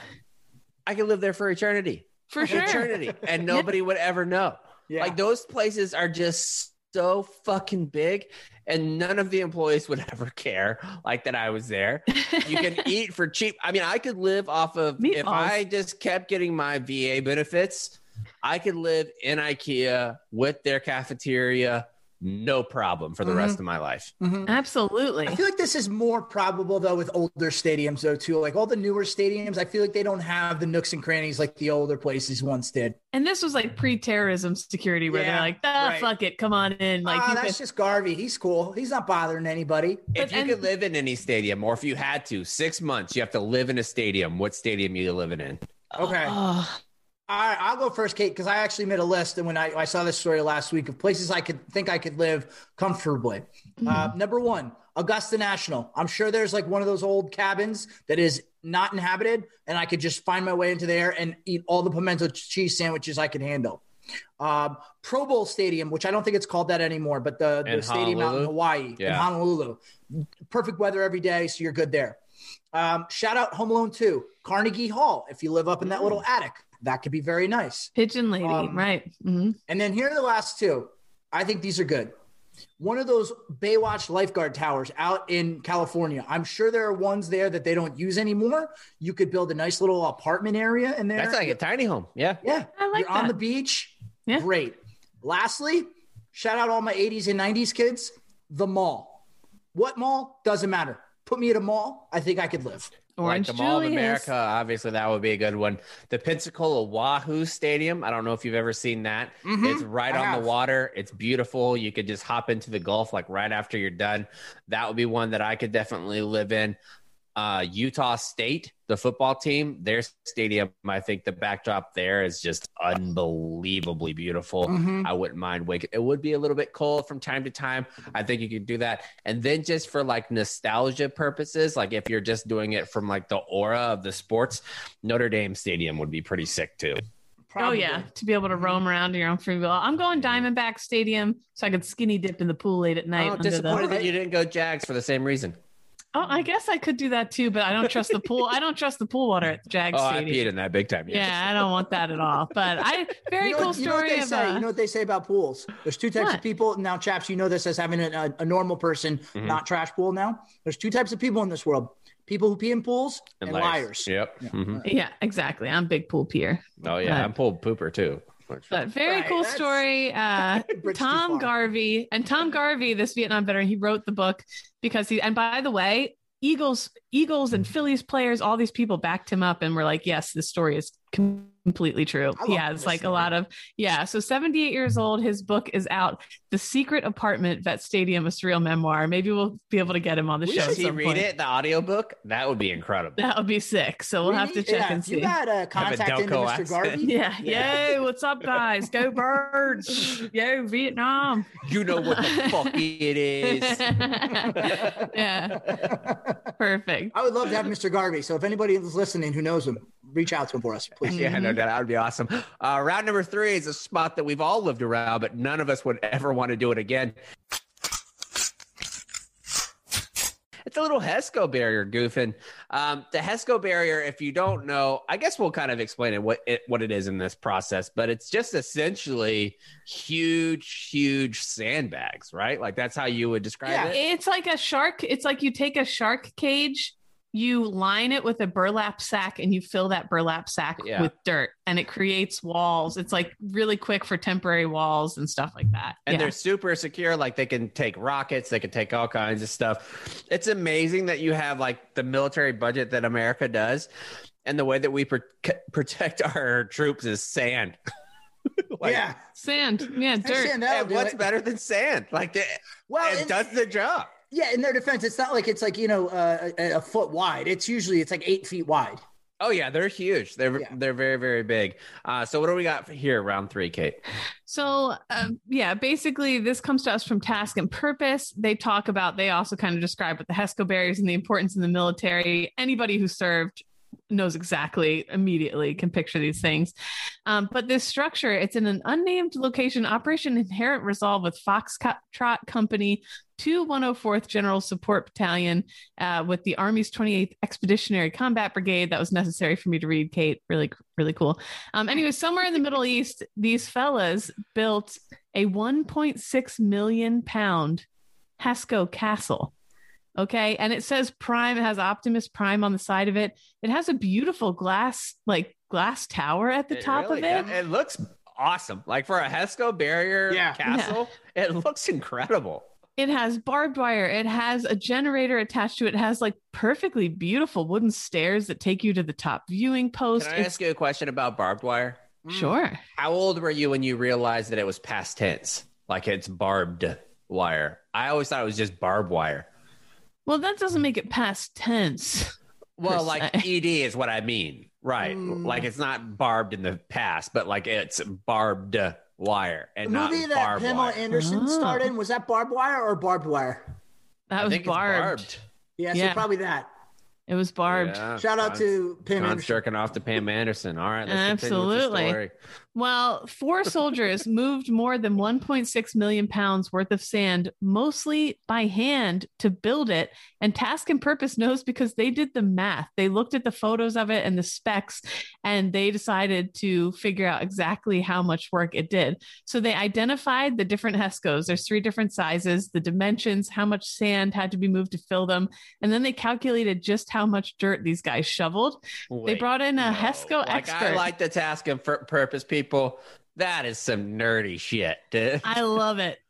I could live there for eternity. For sure. Eternity. And nobody yeah. would ever know. Yeah. Like those places are just so fucking big. And none of the employees would ever care like that I was there. You can eat for cheap. I mean, I could live off of, Meatballs. If I just kept getting my V A benefits, I could live in IKEA with their cafeteria, no problem for the mm-hmm. rest of my life. Mm-hmm. Absolutely. I feel like this is more probable though with older stadiums though too. Like all the newer stadiums, I feel like they don't have the nooks and crannies like the older places once did. And this was like pre-terrorism security where yeah, they're like, ah, right. fuck it, come on in. Like, ah, that's could... just Garvey. He's cool. He's not bothering anybody. If but, you and... could live in any stadium, or if you had to, six months, you have to live in a stadium. What stadium are you living in? Okay. Uh... All right, I'll go first, Kate, because I actually made a list. And when I, I saw this story last week of places I could think I could live comfortably. Mm-hmm. Uh, number one, Augusta National. I'm sure there's like one of those old cabins that is not inhabited, and I could just find my way into there and eat all the pimento cheese sandwiches I could handle. Um, Pro Bowl Stadium, which I don't think it's called that anymore, but the, the stadium out in Hawaii, yeah. in Honolulu. Perfect weather every day, so you're good there. Um, shout out Home Alone two, Carnegie Hall, if you live up in that little attic. That could be very nice. Pigeon Lady, um, right. Mm-hmm. And then here are the last two. I think these are good. One of those Baywatch lifeguard towers out in California. I'm sure there are ones there that they don't use anymore. You could build a nice little apartment area in there. That's like a tiny home. Yeah. Yeah. I like You're that. on the beach. Yeah. Great. Lastly, shout out all my eighties and nineties kids. The mall. What mall? Doesn't matter. Put me at a mall. I think I could live. Orange like the Mall Julius. of America, obviously that would be a good one. The Pensacola Wahoo Stadium, I don't know if you've ever seen that. Mm-hmm. It's right I on have. the water. It's beautiful. You could just hop into the Gulf like right after you're done. That would be one that I could definitely live in. Uh, Utah State, the football team, their stadium, I think the backdrop there is just unbelievably beautiful. Mm-hmm. I wouldn't mind waiting. It would be a little bit cold from time to time. I think you could do that. And then just for like nostalgia purposes, like if you're just doing it from like the aura of the sports, Notre Dame Stadium would be pretty sick too. Probably. Oh, yeah. To be able to roam around in your own free will. I'm going Diamondback Stadium so I could skinny dip in the pool late at night. I'm disappointed the... that you didn't go Jags for the same reason. Oh, I guess I could do that too, but I don't trust the pool. I don't trust the pool water at the Jags oh, Stadium. I peed in that big time. Yes. Yeah, I don't want that at all. But I very you know, cool story. You know what they of, say? Uh, You know what they say about pools? There's two types what? of people. Now, chaps, you know this as having a, a, a normal person, mm-hmm. not trash pool now. There's two types of people in this world. People who pee in pools and, and liars. liars. Yep. Yeah. Mm-hmm. yeah, exactly. I'm a big pool peer. Oh, yeah. But, I'm pool pooper too. But very right, cool story. Uh, Tom Garvey and Tom Garvey, this Vietnam veteran, he wrote the book because he, and by the way, Eagles, Eagles and Phillies players, all these people backed him up and were like, yes, this story is completely true. He has like story. a lot of, yeah. So seventy-eight years old, his book is out. The Secret Apartment, Vet Stadium, a surreal memoir. Maybe we'll be able to get him on the we show. Should he read point. it, the audiobook? That would be incredible. That would be sick. So we'll we have to check yeah, and see. You got a contact into Mister Accent. Garvey? Yeah. yeah. Yo, what's up, guys? Go Birds. Yo, Vietnam. You know what the fuck it is. yeah. Perfect. I would love to have Mister Garvey. So if anybody is listening who knows him, reach out to him for us, please. Yeah, no doubt. That would be awesome. Uh, round number three is a spot that we've all lived around, but none of us would ever want to do it again. It's a little HESCO barrier, Goofin. Um, the HESCO barrier, if you don't know, I guess we'll kind of explain it what it what it is in this process, but it's just essentially huge, huge sandbags, right? Like that's how you would describe yeah, it. It's like a shark. It's like you take a shark cage, you line it with a burlap sack and you fill that burlap sack yeah. with dirt and it creates walls. It's like really quick for temporary walls and stuff like that. And yeah. they're super secure. Like they can take rockets, they can take all kinds of stuff. It's amazing that you have like the military budget that America does. And the way that we pro- protect our troops is sand. like, yeah. Sand. Yeah. Dirt. Sand, and what's it. better than sand? Like the, well, it does the job. Yeah, in their defense, it's not like it's like, you know, uh, a, a foot wide. It's usually it's like eight feet wide. Oh, yeah, they're huge. They're yeah. they're very, very big. Uh, so what do we got for here, round three, Kate? So, um, yeah, basically this comes to us from Task and Purpose. They talk about, they also kind of describe what the HESCO barriers and the importance in the military. Anybody who served knows exactly, immediately can picture these things. Um, but this structure, it's in an unnamed location, Operation Inherent Resolve with Foxtrot Company, two one oh fourth General Support Battalion uh, with the Army's twenty-eighth Expeditionary Combat Brigade. That was necessary for me to read, Kate. Really, really cool. Um, anyway, somewhere in the Middle East, these fellas built a one point six million pound HESCO castle. Okay. And it says Prime. It has Optimus Prime on the side of it. It has a beautiful glass, like glass tower at the it top really, of it. It looks awesome. Like for a HESCO barrier yeah. castle, yeah. it looks incredible. It has barbed wire. It has a generator attached to it. It has like perfectly beautiful wooden stairs that take you to the top viewing post. Can I it's... ask you a question about barbed wire? Sure. How old were you when you realized that it was past tense? Like it's barbed wire. I always thought it was just barbed wire. Well, that doesn't make it past tense. Well, like E D is what I mean. Right. Mm. Like it's not barbed in the past, but like it's barbed wire and the movie not that barbed Pamela wire. Anderson oh. starred in, was that barbed wire or barbed wire? That I was think barbed. It's barbed. Yeah, so yeah. probably that. It was barbed. Yeah, Shout out John's, to Pam John's Anderson. jerking off to Pam Anderson. All right, let's Absolutely. continue with the story. Well, four soldiers moved more than one point six million pounds worth of sand, mostly by hand, to build it. And Task and Purpose knows because they did the math. They looked at the photos of it and the specs, and they decided to figure out exactly how much work it did. So they identified the different HESCOs. There's three different sizes, the dimensions, how much sand had to be moved to fill them. And then they calculated just how much dirt these guys shoveled. Wait, they brought in a no. HESCO like, expert. I like the Task and Purpose people. That is some nerdy shit, dude. I love it.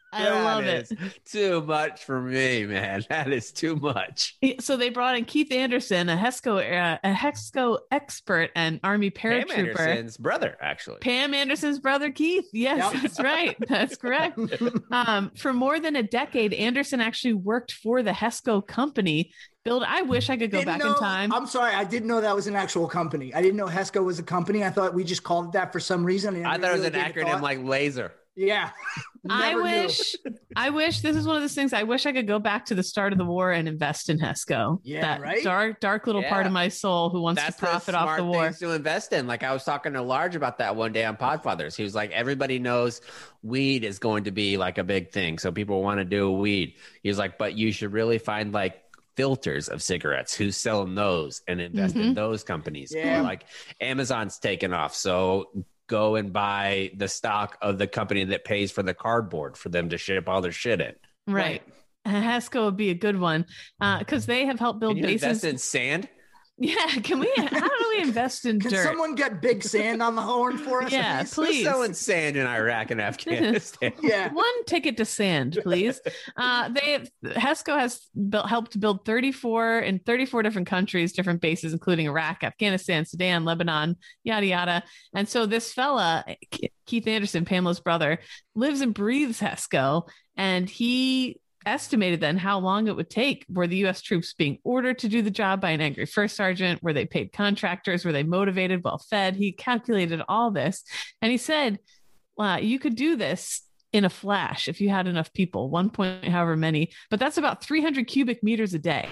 I that love it. Too much for me, man. That is too much. So they brought in Keith Anderson, a HESCO uh, a HESCO expert and Army paratrooper. Pam Anderson's brother, actually. Pam Anderson's brother, Keith. Yes, yep. That's right. That's correct. Um, for more than a decade, Anderson actually worked for the HESCO company. Build. I wish I could go didn't back know, in time. I'm sorry. I didn't know that was an actual company. I didn't know HESCO was a company. I thought we just called it that for some reason. I, I thought really it was an acronym like laser. Yeah. I wish, I wish this is one of those things. I wish I could go back to the start of the war and invest in HESCO. Yeah, that right. Dark, dark little yeah. part of my soul who wants That's to profit the off the war. To invest in. Like I was talking to Large about that one day on Podfathers. He was like, everybody knows weed is going to be like a big thing, so people want to do weed. He was like, but you should really find like filters of cigarettes, who's selling those, and invest mm-hmm. in those companies. Yeah. Or like Amazon's taken off, so go and buy the stock of the company that pays for the cardboard for them to ship all their shit in. Right. right. HESCO would be a good one because uh, they have helped build Can you bases. Invest in sand? Yeah, can we? How do we invest in can dirt? Can someone get big sand on the horn for us? Yeah, please. please. We're selling sand in Iraq and Afghanistan. Yeah, one ticket to sand, please. Uh, they HESCO has built, helped build thirty-four in thirty-four different countries, different bases, including Iraq, Afghanistan, Sudan, Lebanon, yada yada. And so this fella, Keith Anderson, Pamela's brother, lives and breathes HESCO, and he estimated then how long it would take. Were the U S troops being ordered to do the job by an angry first sergeant? Were they paid contractors? Were they motivated, well fed? He calculated all this, and he said, well, you could do this in a flash if you had enough people, one point however many, but that's about three hundred cubic meters a day.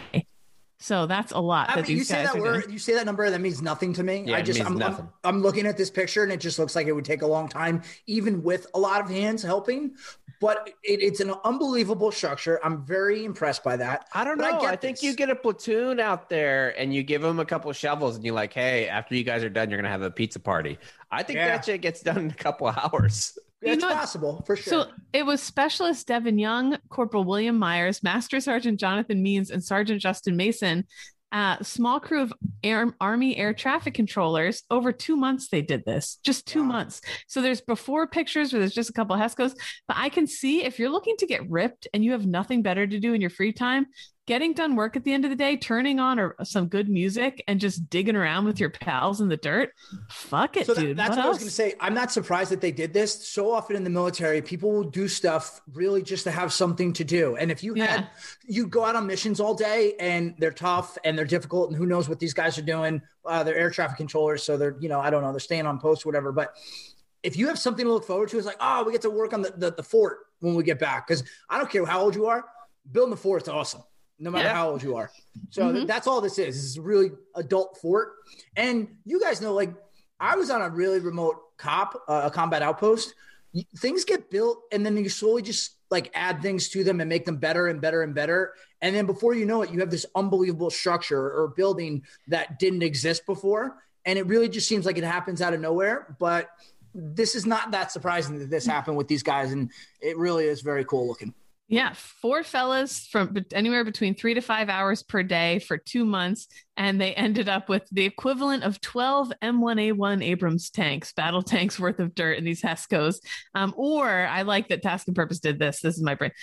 So that's a lot. I that mean, these you say guys that are word, doing. you say that number, that means nothing to me. Yeah, I just, it means I'm, nothing. I'm, I'm looking at this picture and it just looks like it would take a long time, even with a lot of hands helping. But it, it's an unbelievable structure. I'm very impressed by that. I don't but know. I, I think you get a platoon out there and you give them a couple of shovels and you're like, hey, after you guys are done, you're going to have a pizza party. I think Yeah. that shit gets done in a couple of hours. It's You know what? possible for sure. So it was Specialist Devin Young, Corporal William Myers, Master Sergeant Jonathan Means, and Sergeant Justin Mason. Uh, small crew of air, Army air traffic controllers. Over two months they did this, just two Wow. months. So there's before pictures where there's just a couple of HESCOs, but I can see if you're looking to get ripped and you have nothing better to do in your free time, getting done work at the end of the day, turning on or some good music and just digging around with your pals in the dirt. Fuck it, So that- dude. that's what what I was else? going to say. I'm not surprised that they did this. So often in the military, people will do stuff really just to have something to do. And if you Yeah. had, you go out on missions all day and they're tough and they're difficult and who knows what these guys are doing. Uh, they're air traffic controllers. So they're, you know, I don't know, they're staying on post or whatever. But if you have something to look forward to, it's like, oh, we get to work on the, the, the fort when we get back. Because I don't care how old you are, building the fort's awesome. No matter Yeah. how old you are. So Mhm. th- that's all this is. This is a really adult fort. And you guys know, like, I was on a really remote cop, uh, a combat outpost. Y- Things get built and then you slowly just like add things to them and make them better and better and better. And then before you know it, you have this unbelievable structure or building that didn't exist before. And it really just seems like it happens out of nowhere. But this is not that surprising that this happened with these guys. And it really is very cool looking. Yeah, four fellas from be- anywhere between three to five hours per day for two months. And they ended up with the equivalent of twelve M one A one Abrams tanks, battle tanks worth of dirt in these HESCOs. Um, or I like that Task and Purpose did this. This is my brain.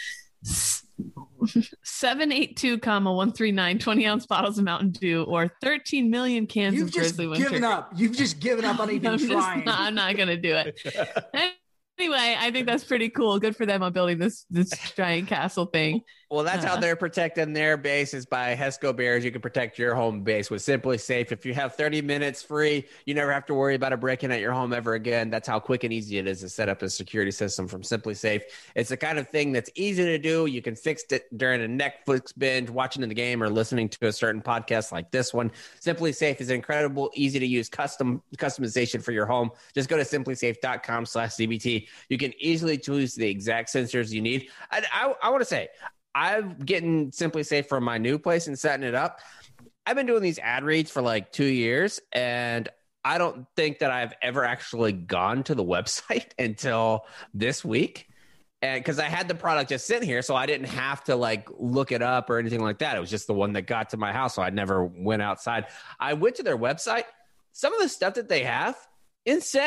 seven eighty-two, one thirty-nine twenty ounce bottles of Mountain Dew, or thirteen million cans You've of just Grizzly Winter. given up. You've just given up on even I'm, just trying. not, I'm not going to do it. Anyway, I think that's pretty cool. Good for them on building this this giant castle thing. Well, that's how Uh. they're protecting their base is by HESCO Bears. You can protect your home base with Simply Safe. If you have thirty minutes free, you never have to worry about a break-in at your home ever again. That's how quick and easy it is to set up a security system from Simply Safe. It's the kind of thing that's easy to do. You can fix it during a Netflix binge, watching the game, or listening to a certain podcast like this one. Simply Safe is incredible, easy to use custom customization for your home. Just go to simply safe dot com slash C B T. You can easily choose the exact sensors you need. I, I, I want to say, I'm getting Simply Safe from my new place and setting it up. I've been doing these ad reads for like two years, and I don't think that I've ever actually gone to the website until this week. And because I had the product just sitting here, so I didn't have to like look it up or anything like that. It was just the one that got to my house, so I never went outside. I went to their website. Some of the stuff that they have, insane.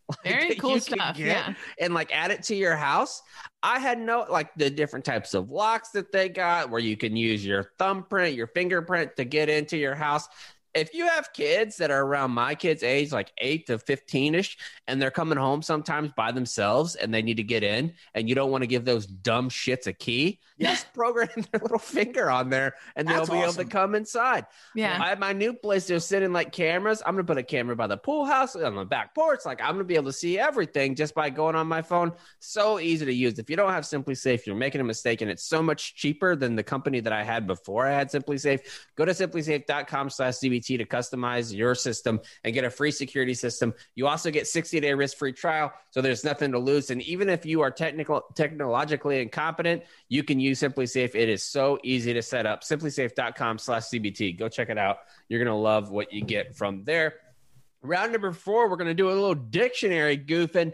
Very cool stuff. Yeah. And like add it to your house. I had no, like the different types of locks that they got where you can use your thumbprint, your fingerprint to get into your house. If you have kids that are around my kids' age, like eight to fifteen-ish, and they're coming home sometimes by themselves and they need to get in, and you don't want to give those dumb shits a key, Yeah. just program their little finger on there and That's they'll be awesome. able to come inside. Yeah. I have my new place. They're sitting like cameras. I'm going to put a camera by the pool house on the back porch. Like I'm going to be able to see everything just by going on my phone. So easy to use. If you don't have Simply Safe, you're making a mistake, and it's so much cheaper than the company that I had before I had Simply Safe. Go to simply safe dot com slash C B T to customize your system and get a free security system. You also get sixty day risk-free trial, so there's nothing to lose. And even if you are technical, technologically incompetent, you can use Simply Safe. It is so easy to set up. simply safe dot com slash C B T. Go check it out. You're going to love what you get from there. Round number four, we're going to do a little dictionary goofing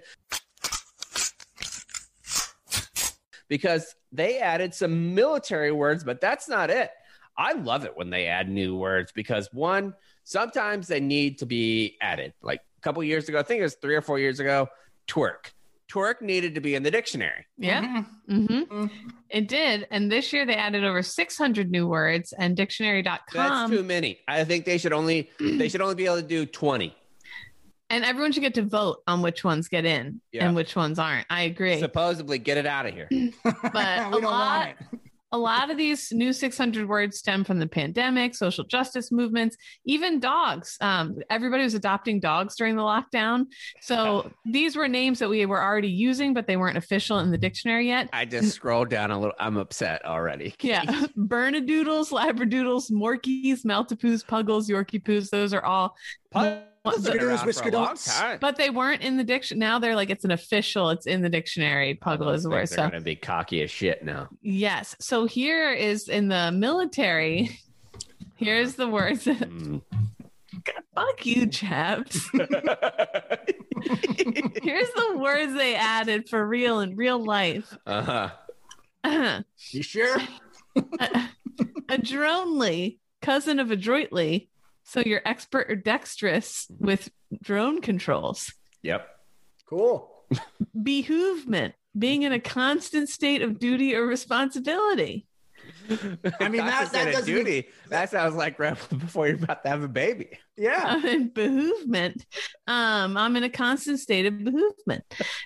because they added some military words, but that's not it. I love it when they add new words because, one, sometimes they need to be added. Like a couple years ago, I think it was three or four years ago, twerk. Twerk needed to be in the dictionary. Yeah, mm-hmm. Mm-hmm. It did. And this year they added over six hundred new words, and dictionary dot com. That's too many. I think they should only they should only be able to do twenty. And everyone should get to vote on which ones get in Yeah. and which ones aren't. I agree. Supposedly, get it out of here. But we a don't lot, want it. a lot of these new six hundred words stem from the pandemic, social justice movements, even dogs. Um, everybody was adopting dogs during the lockdown. So these were names that we were already using, but they weren't official in the dictionary yet. I just scrolled down a little. I'm upset already. Yeah. Bernedoodles, Labradoodles, Morkies, Maltipoos, Puggles, Yorkie Poos. Those are all. Puggles have been around for a long Whiskerdoodles. time. But they weren't in the dictionary. Now they're like, it's an official, it's in the dictionary. Puggle is the word. They're So, going to be cocky as shit now. yes. So here is in the military, here's the words. Mm. Fuck you, chaps. Here's the words they added for real in real life. Uh-huh. You sure? Adronely, cousin of adroitly. So you're expert or dexterous with drone controls. Yep. Cool. Behoovement, being in a constant state of duty or responsibility. I mean, that, that doesn't duty. That sounds like right before you're about to have a baby. Yeah. I'm in behoovement. Um, I'm in a constant state of behoovement.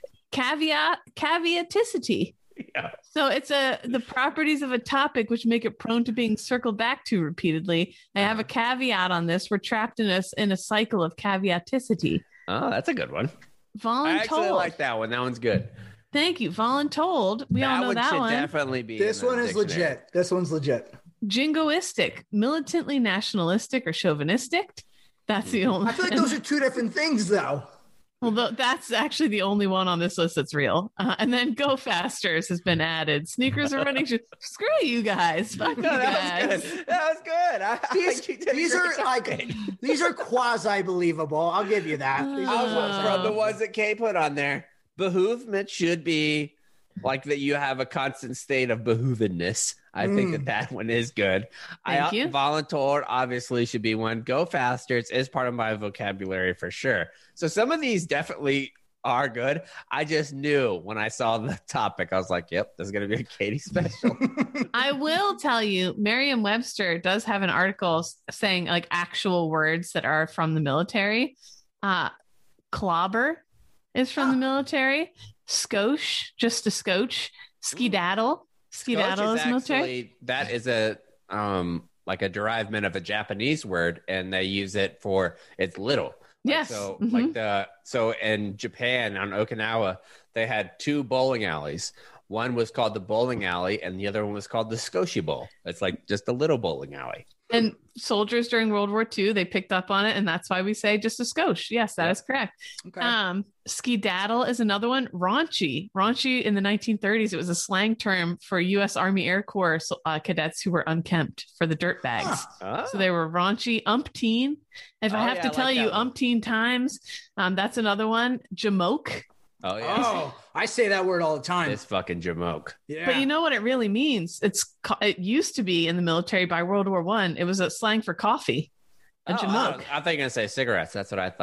Caveat, caveaticity. Yeah. So it's a the properties of a topic which make it prone to being circled back to repeatedly. I have a caveat on this. We're trapped in a in a cycle of caveaticity. Oh, that's a good one. I Voluntold. actually like that one. That one's good. Thank you. Voluntold. We that all know one that should one. definitely be. This in the one is dictionary. legit. This one's legit. Jingoistic, militantly nationalistic or chauvinistic. That's the only. I feel like those are two different things, though. Well, th- that's actually the only one on this list that's real. Uh, and then Go Fasters has been added. Sneakers are running shoes. Screw you guys. Fuck you No, guys. that was good. That was good. I, These, I, you did a these great are like job. these are quasi believable. I'll give you that. These I are was quasi- from the ones that Kay put on there. Behoovement should be like that. You have a constant state of behoovedness. I mm. think that that one is good. Thank I, you. Voluntold obviously should be one. Go faster. It's is part of my vocabulary for sure. So some of these definitely are good. I just knew when I saw the topic, I was like, yep, this is going to be a Katie special. I will tell you, Merriam-Webster does have an article saying like actual words that are from the military. Uh, clobber is from Ah. the military. Skosh, just a scotch. Skedaddle. Skedaddle is, is military. actually, that is a um like a derivement of a Japanese word, and they use it for it's little. Like, Yes. So Mhm. like the so in Japan on Okinawa, they had two bowling alleys. One was called the bowling alley, and the other one was called the Skoshi Bowl. It's like just a little bowling alley. And soldiers during World War Two, they picked up on it, and that's why we say just a skosh. Yes, that Yep. is correct. Okay. Um, skedaddle is another one. Raunchy. Raunchy in the nineteen thirties, it was a slang term for U S Army Air Corps uh, cadets who were unkempt for the dirt bags. Oh. So they were raunchy. Umpteen. If Oh, I have yeah, to I tell like you that one. umpteen times, um, that's another one. Jamoke. Oh yeah, Oh, I say that word all the time. it's fucking jamoke. Yeah. But you know what it really means? It's ca- it used to be in the military by World War One. It was a slang for coffee. A Oh, jamoke. I, I thought you were gonna say cigarettes. That's what I thought.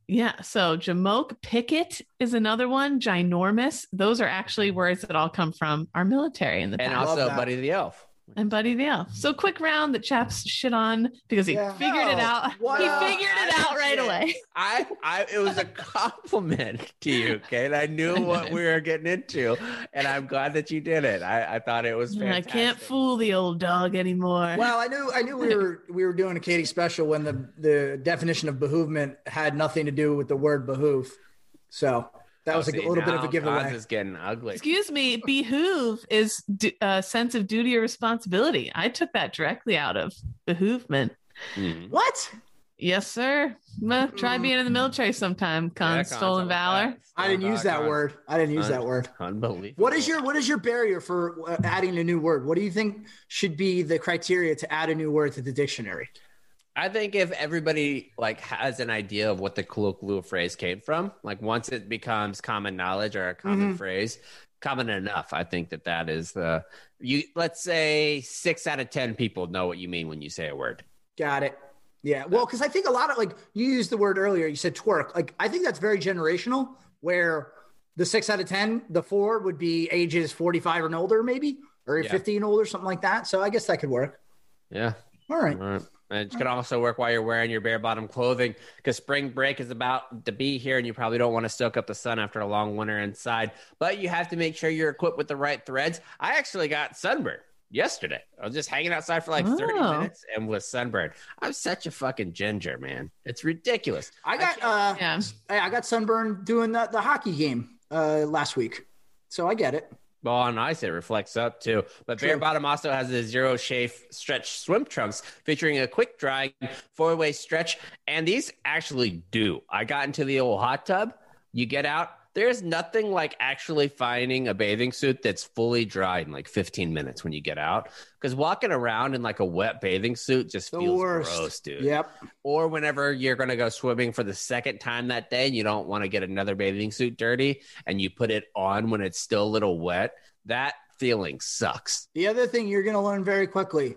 Yeah. So Jamoke Pickett is another one. Ginormous. Those are actually words that all come from our military in the and past. also Buddy the Elf. And Buddy the Elf. So quick round that Chaps shit on because he yeah. figured no. it out. What? He figured it I out right away. I, I, it was a compliment to you, okay? And I knew what we were getting into, and I'm glad that you did it. I, I thought it was fantastic. I can't fool the old dog anymore. Well, I knew, I knew we were we were doing a Katie special when the the definition of behoovement had nothing to do with the word behoove. So. That was oh, see, a little bit of a giveaway. Cons is getting ugly. Excuse me. Behoove is a uh, sense of duty or responsibility. I took that directly out of behoovement. Mm-hmm. What? Yes, sir. Well, try being in the military sometime. Cons, yeah, stolen valor. I didn't use that word. I didn't use that word. Unbelievable. What is your What is your barrier for uh, adding a new word? What do you think should be the criteria to add a new word to the dictionary? I think if everybody like has an idea of what the colloquial phrase came from, like once it becomes common knowledge or a common mm-hmm. phrase, common enough, I think that that is the you. Let's say six out of ten people know what you mean when you say a word. Got it. Yeah. Well, because I think a lot of like you used the word earlier. You said twerk. Like I think that's very generational. Where the six out of ten, the four would be ages forty-five and older, maybe, or yeah. fifty and older, something like that. So I guess that could work. Yeah. All right. All right. And it can also work while you're wearing your bare bottom clothing because spring break is about to be here and you probably don't want to soak up the sun after a long winter inside. But you have to make sure you're equipped with the right threads. I actually got sunburned yesterday. I was just hanging outside for like oh. thirty minutes and was sunburned. I'm such a fucking ginger, man. It's ridiculous. I got I, uh, yeah. I got sunburned doing the, the hockey game uh, last week. So I get it. Well, on ice, it reflects up too. But True. Bare Bottom also has the Zero Chafe Stretch Swim Trunks featuring a quick drying four-way stretch. And these actually do. I got into the old hot tub. You get out. There's nothing like actually finding a bathing suit that's fully dry in like fifteen minutes when you get out. Because walking around in like a wet bathing suit just the feels worst. Gross, dude. Yep. Or whenever you're going to go swimming for the second time that day and you don't want to get another bathing suit dirty and you put it on when it's still a little wet, that feeling sucks. The other thing you're going to learn very quickly,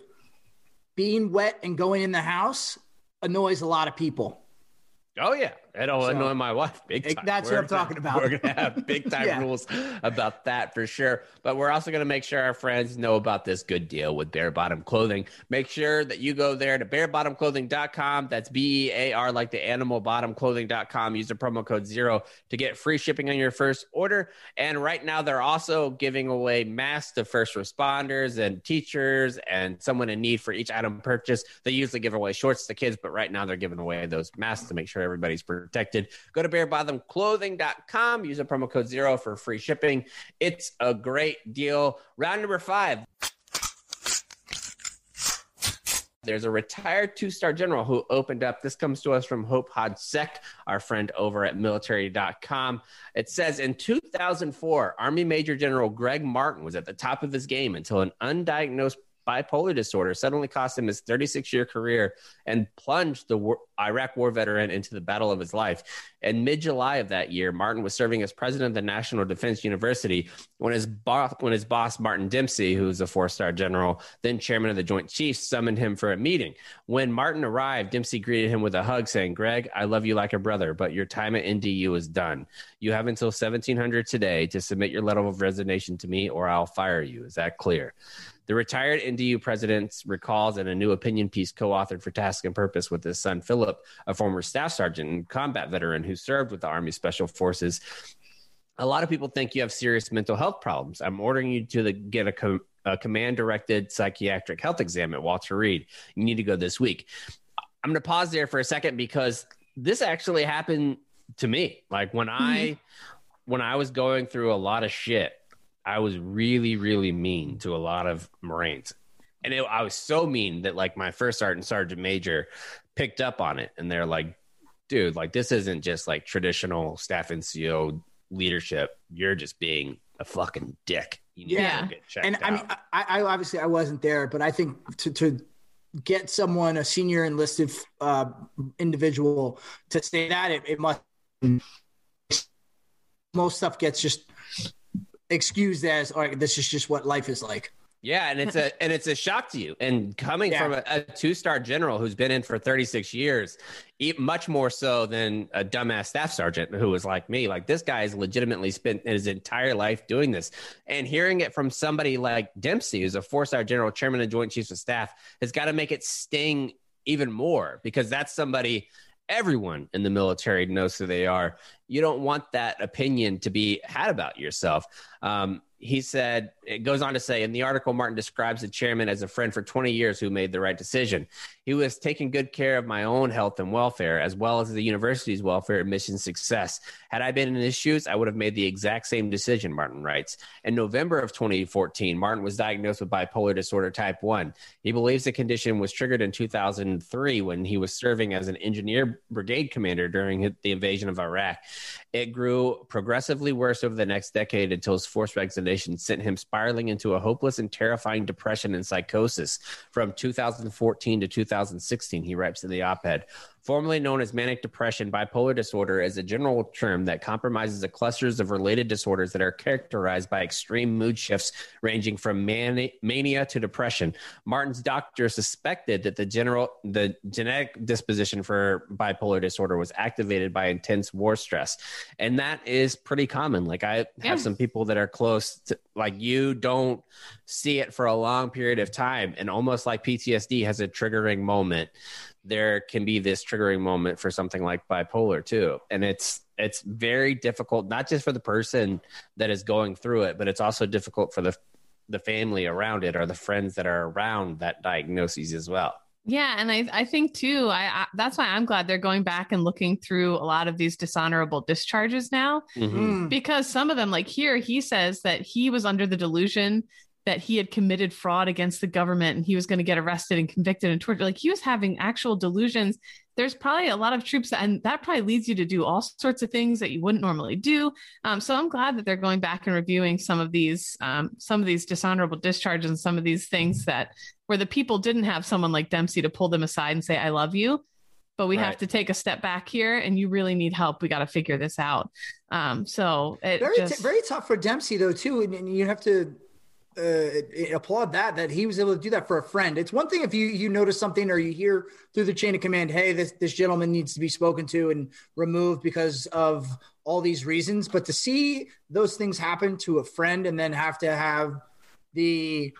being wet and going in the house annoys a lot of people. Oh, yeah. It'll so, annoy my wife big time. That's we're what I'm gonna, talking about. We're going to have big time yeah. rules about that for sure. But we're also going to make sure our friends know about this good deal with Bare Bottom Clothing. Make sure that you go there to bare bottom clothing dot com. That's B E A R like the animal, bottom clothing dot com. Use the promo code zero to get free shipping on your first order. And right now they're also giving away masks to first responders and teachers and someone in need for each item purchase. They usually give away shorts to kids, but right now they're giving away those masks to make sure everybody's protected. Go to bare bottom clothing dot com. Use the promo code zero for free shipping. It's a great deal. Round number five. There's a retired two-star general who opened up. This comes to us from Hope Hodsek, our friend over at military dot com. It says, in two thousand four, Army Major General Greg Martin was at the top of his game until an undiagnosed bipolar disorder suddenly cost him his thirty-six-year career and plunged the war- Iraq war veteran into the battle of his life. In mid-July of that year, Martin was serving as president of the National Defense University when his boss, when his boss Martin Dempsey, who was a four-star general, then chairman of the Joint Chiefs, summoned him for a meeting. When Martin arrived, Dempsey greeted him with a hug, saying, "Greg, I love you like a brother, but your time at N D U is done. You have until seventeen hundred today to submit your letter of resignation to me, or I'll fire you. Is that clear?" The retired N D U president recalls in a new opinion piece co-authored for Task and Purpose with his son, Philip, a former staff sergeant and combat veteran who served with the Army Special Forces. A lot of people think you have serious mental health problems. I'm ordering you to the, get a, com, a command-directed psychiatric health exam at Walter Reed. You need to go this week. I'm going to pause there for a second because this actually happened to me. Like when mm-hmm. I when I was going through a lot of shit, I was really, really mean to a lot of Marines. And it, I was so mean that like my first sergeant, sergeant major picked up on it. And they're like, dude, like this isn't just like traditional staff N C O leadership. You're just being a fucking dick. You need yeah. to get checked and out. I mean, I, I obviously I wasn't there, but I think to, to get someone, a senior enlisted uh, individual to say that, it, it must, most stuff gets just excused as, all right, this is just what life is like. Yeah, and it's a and it's a shock to you. And coming yeah. from a, a two-star general who's been in for thirty-six years, much more so than a dumbass staff sergeant who was like me. Like, this guy has legitimately spent his entire life doing this. And hearing it from somebody like Dempsey, who's a four-star general, chairman of Joint Chiefs of Staff, has got to make it sting even more, because that's somebody everyone in the military knows who they are. You don't want that opinion to be had about yourself. Um, He said, it goes on to say, in the article, Martin describes the chairman as a friend for twenty years who made the right decision. He was taking good care of my own health and welfare, as well as the university's welfare and mission success. Had I been in his shoes, I would have made the exact same decision, Martin writes. In November of twenty fourteen, Martin was diagnosed with bipolar disorder type one. He believes the condition was triggered in two thousand three when he was serving as an engineer brigade commander during the invasion of Iraq. It grew progressively worse over the next decade until his forced vaccination sent him spiraling into a hopeless and terrifying depression and psychosis. From two thousand fourteen to two thousand sixteen, he writes in the op-ed. Formerly known as manic depression, bipolar disorder is a general term that compromises the clusters of related disorders that are characterized by extreme mood shifts ranging from mani- mania to depression. Martin's doctor suspected that the general, the genetic disposition for bipolar disorder was activated by intense war stress. And that is pretty common. Like, I have yeah. some people that are close to, like, you don't see it for a long period of time. And almost like P T S D has a triggering moment, there can be this triggering moment for something like bipolar too. And it's, it's very difficult, not just for the person that is going through it, but it's also difficult for the, the family around it or the friends that are around that diagnosis as well. Yeah. And I, I think too, I, I that's why I'm glad they're going back and looking through a lot of these dishonorable discharges now, mm-hmm. because some of them, like here, he says that he was under the delusion that he had committed fraud against the government and he was going to get arrested and convicted and tortured. Like, he was having actual delusions. There's probably a lot of troops that, and that probably leads you to do all sorts of things that you wouldn't normally do. Um, so I'm glad that they're going back and reviewing some of these, um, some of these dishonorable discharges and some of these things that where the people didn't have someone like Dempsey to pull them aside and say, I love you, but we right. have to take a step back here and you really need help. We got to figure this out. Um, so it very, just... t- very tough for Dempsey though, too. And, and you have to, Uh, applaud that that he was able to do that for a friend. It's one thing if you you notice something or you hear through the chain of command, hey, this this gentleman needs to be spoken to and removed because of all these reasons, but to see those things happen to a friend and then have to have the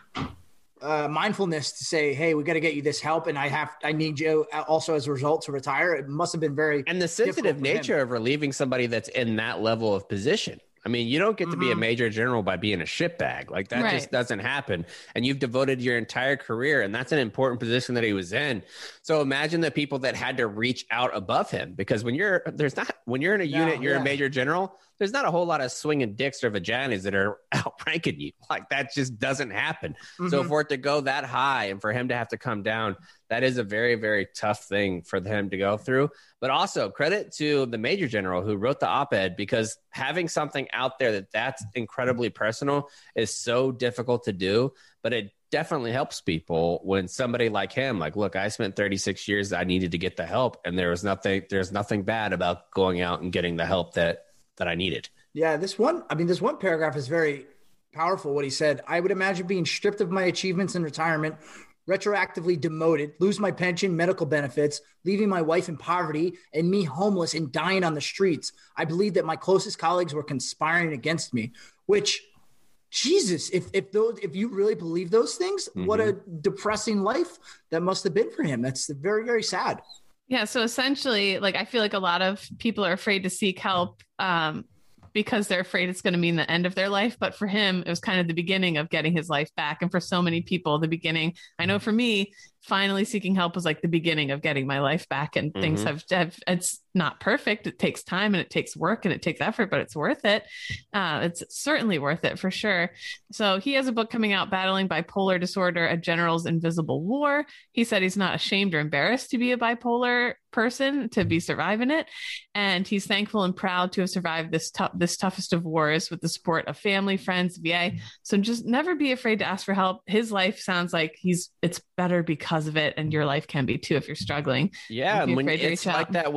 uh, mindfulness to say, hey, we got to get you this help, and I have I need you also as a result to retire. It must have been very and the sensitive nature him. of relieving somebody that's in that level of position. I mean, you don't get to mm-hmm. be a major general by being a shitbag. Like, that right. just doesn't happen. And you've devoted your entire career, and that's an important position that he was in. So imagine the people that had to reach out above him, because when you're there's not when you're in a no, unit, you're yeah. a major general. There's not a whole lot of swinging dicks or vaginas that are outranking you. Like, that just doesn't happen. Mm-hmm. So for it to go that high and for him to have to come down, that is a very, very tough thing for him to go through. But also credit to the major general who wrote the op-ed, because having something out there that that's incredibly personal is so difficult to do, but it definitely helps people when somebody like him, like, look, I spent thirty-six years, I needed to get the help, and there was nothing, there's nothing bad about going out and getting the help that, that I needed. Yeah. This one, I mean, this one paragraph is very powerful. What he said, I would imagine being stripped of my achievements in retirement, retroactively demoted, lose my pension, medical benefits, leaving my wife in poverty, and me homeless and dying on the streets. I believe that my closest colleagues were conspiring against me, which, Jesus, if if those if you really believe those things, mm-hmm. what a depressing life that must have been for him. That's very, very sad. Yeah. So essentially, like, I feel like a lot of people are afraid to seek help um, because they're afraid it's going to mean the end of their life. But for him, it was kind of the beginning of getting his life back. And for so many people, the beginning, I know for me, finally seeking help was like the beginning of getting my life back. And mm-hmm. things have, have, it's not perfect. It takes time and it takes work and it takes effort, but it's worth it. Uh, it's certainly worth it for sure. So he has a book coming out, Battling Bipolar Disorder, A General's Invisible War. He said he's not ashamed or embarrassed to be a bipolar person, to be surviving it. And he's thankful and proud to have survived this tough, this toughest of wars with the support of family, friends, V A. So just never be afraid to ask for help. His life sounds like he's, it's better because of it. And your life can be too, if you're struggling. Yeah. When it's like that with any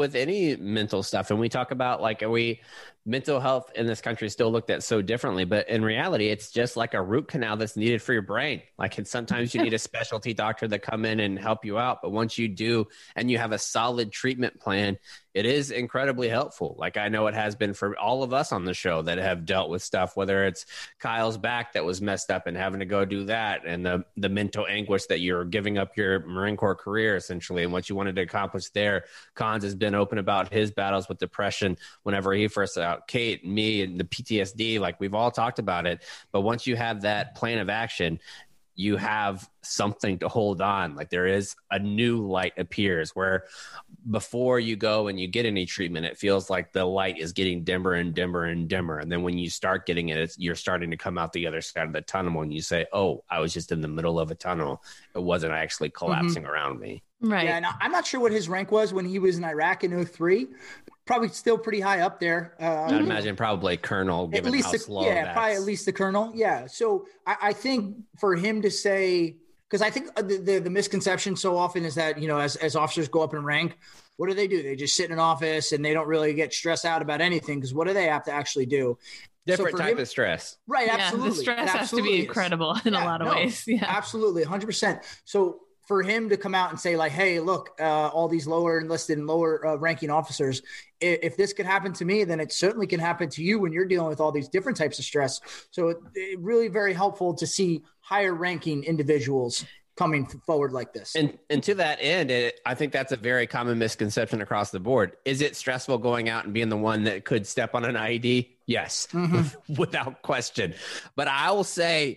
any mental stuff. And we talk about like, are we mental health in this country is still looked at so differently, but in reality, it's just like a root canal that's needed for your brain. Like, and sometimes you need a specialty doctor to come in and help you out. But once you do, and you have a solid treatment plan, it is incredibly helpful. Like I know it has been for all of us on the show that have dealt with stuff, whether it's Kyle's back that was messed up and having to go do that, and the, the mental anguish that you're giving up your Marine Corps career essentially, and what you wanted to accomplish there. Cons has been open about his battles with depression whenever he first out, Kate, me, and the P T S D, like we've all talked about it. But once you have that plan of action, you have something to hold on. Like there is a new light appears, where before you go and you get any treatment, it feels like the light is getting dimmer and dimmer and dimmer. And then when you start getting it, it's, you're starting to come out the other side of the tunnel, and you say, oh, I was just in the middle of a tunnel. It wasn't actually collapsing mm-hmm. around me. Right. Yeah, and I'm not sure what his rank was when he was in Iraq in oh three. Probably still pretty high up there. Uh, I'd imagine probably colonel, given at least how the, slow yeah, that's. probably at least the colonel. Yeah. So I, I think for him to say, because I think the, the the misconception so often is that, you know, as as officers go up in rank, what do they do? They just sit in an office and they don't really get stressed out about anything, because what do they have to actually do? Different so type him, of stress. Right. Yeah, Absolutely. the stress it has to be incredible is. in yeah, a lot of no, ways. Yeah, absolutely. one hundred percent. So for him to come out and say like, hey, look, uh, all these lower enlisted and lower uh, ranking officers, if, if this could happen to me, then it certainly can happen to you when you're dealing with all these different types of stress. So it, it really very helpful to see higher ranking individuals coming forward like this. And and to that end, it, I think that's a very common misconception across the board. Is it stressful going out and being the one that could step on an I E D? Yes, mm-hmm. without question. But I will say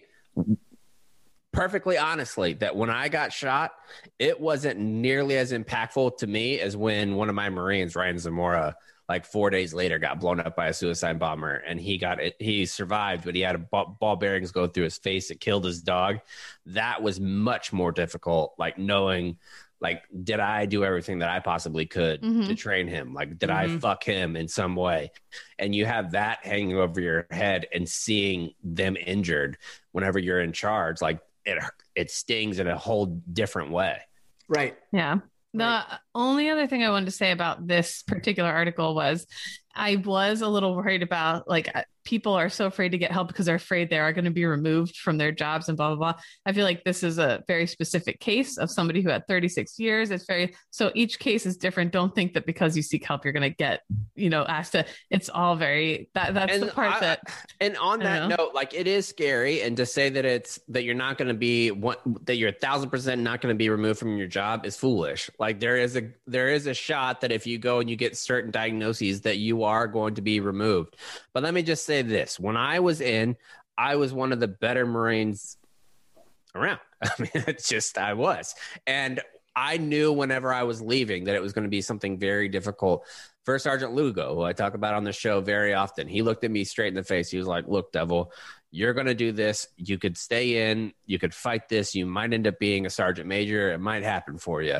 perfectly honestly that when I got shot, it wasn't nearly as impactful to me as when one of my Marines, Ryan Zamora, like four days later got blown up by a suicide bomber, and he got it. He survived, but he had a ball, ball bearings go through his face. It killed his dog. That was much more difficult. Like knowing, like, did I do everything that I possibly could mm-hmm. to train him? Like, did mm-hmm. I fuck him in some way? And you have that hanging over your head, and seeing them injured whenever you're in charge, like it, it stings in a whole different way. Right. Yeah. The right. only other thing I wanted to say about this particular article was I was a little worried about, like, people are so afraid to get help because they're afraid they are going to be removed from their jobs and blah, blah, blah. I feel like this is a very specific case of somebody who had thirty-six years. It's very, so each case is different. Don't think that because you seek help, you're going to get, you know, asked to, it's all very, that that's and the part I, that. And on that note, like, it is scary. And to say that it's, that you're not going to be one, that you're a thousand percent not going to be removed from your job is foolish. Like there is a, there is a shot that if you go and you get certain diagnoses that you are going to be removed. But let me just say this. When I was in, I was one of the better Marines around. I mean, it's just, I was. And I knew whenever I was leaving that it was going to be something very difficult. First Sergeant Lugo, who I talk about on the show very often, he looked at me straight in the face. He was like, look, Devil, you're going to do this. You could stay in. You could fight this. You might end up being a sergeant major. It might happen for you.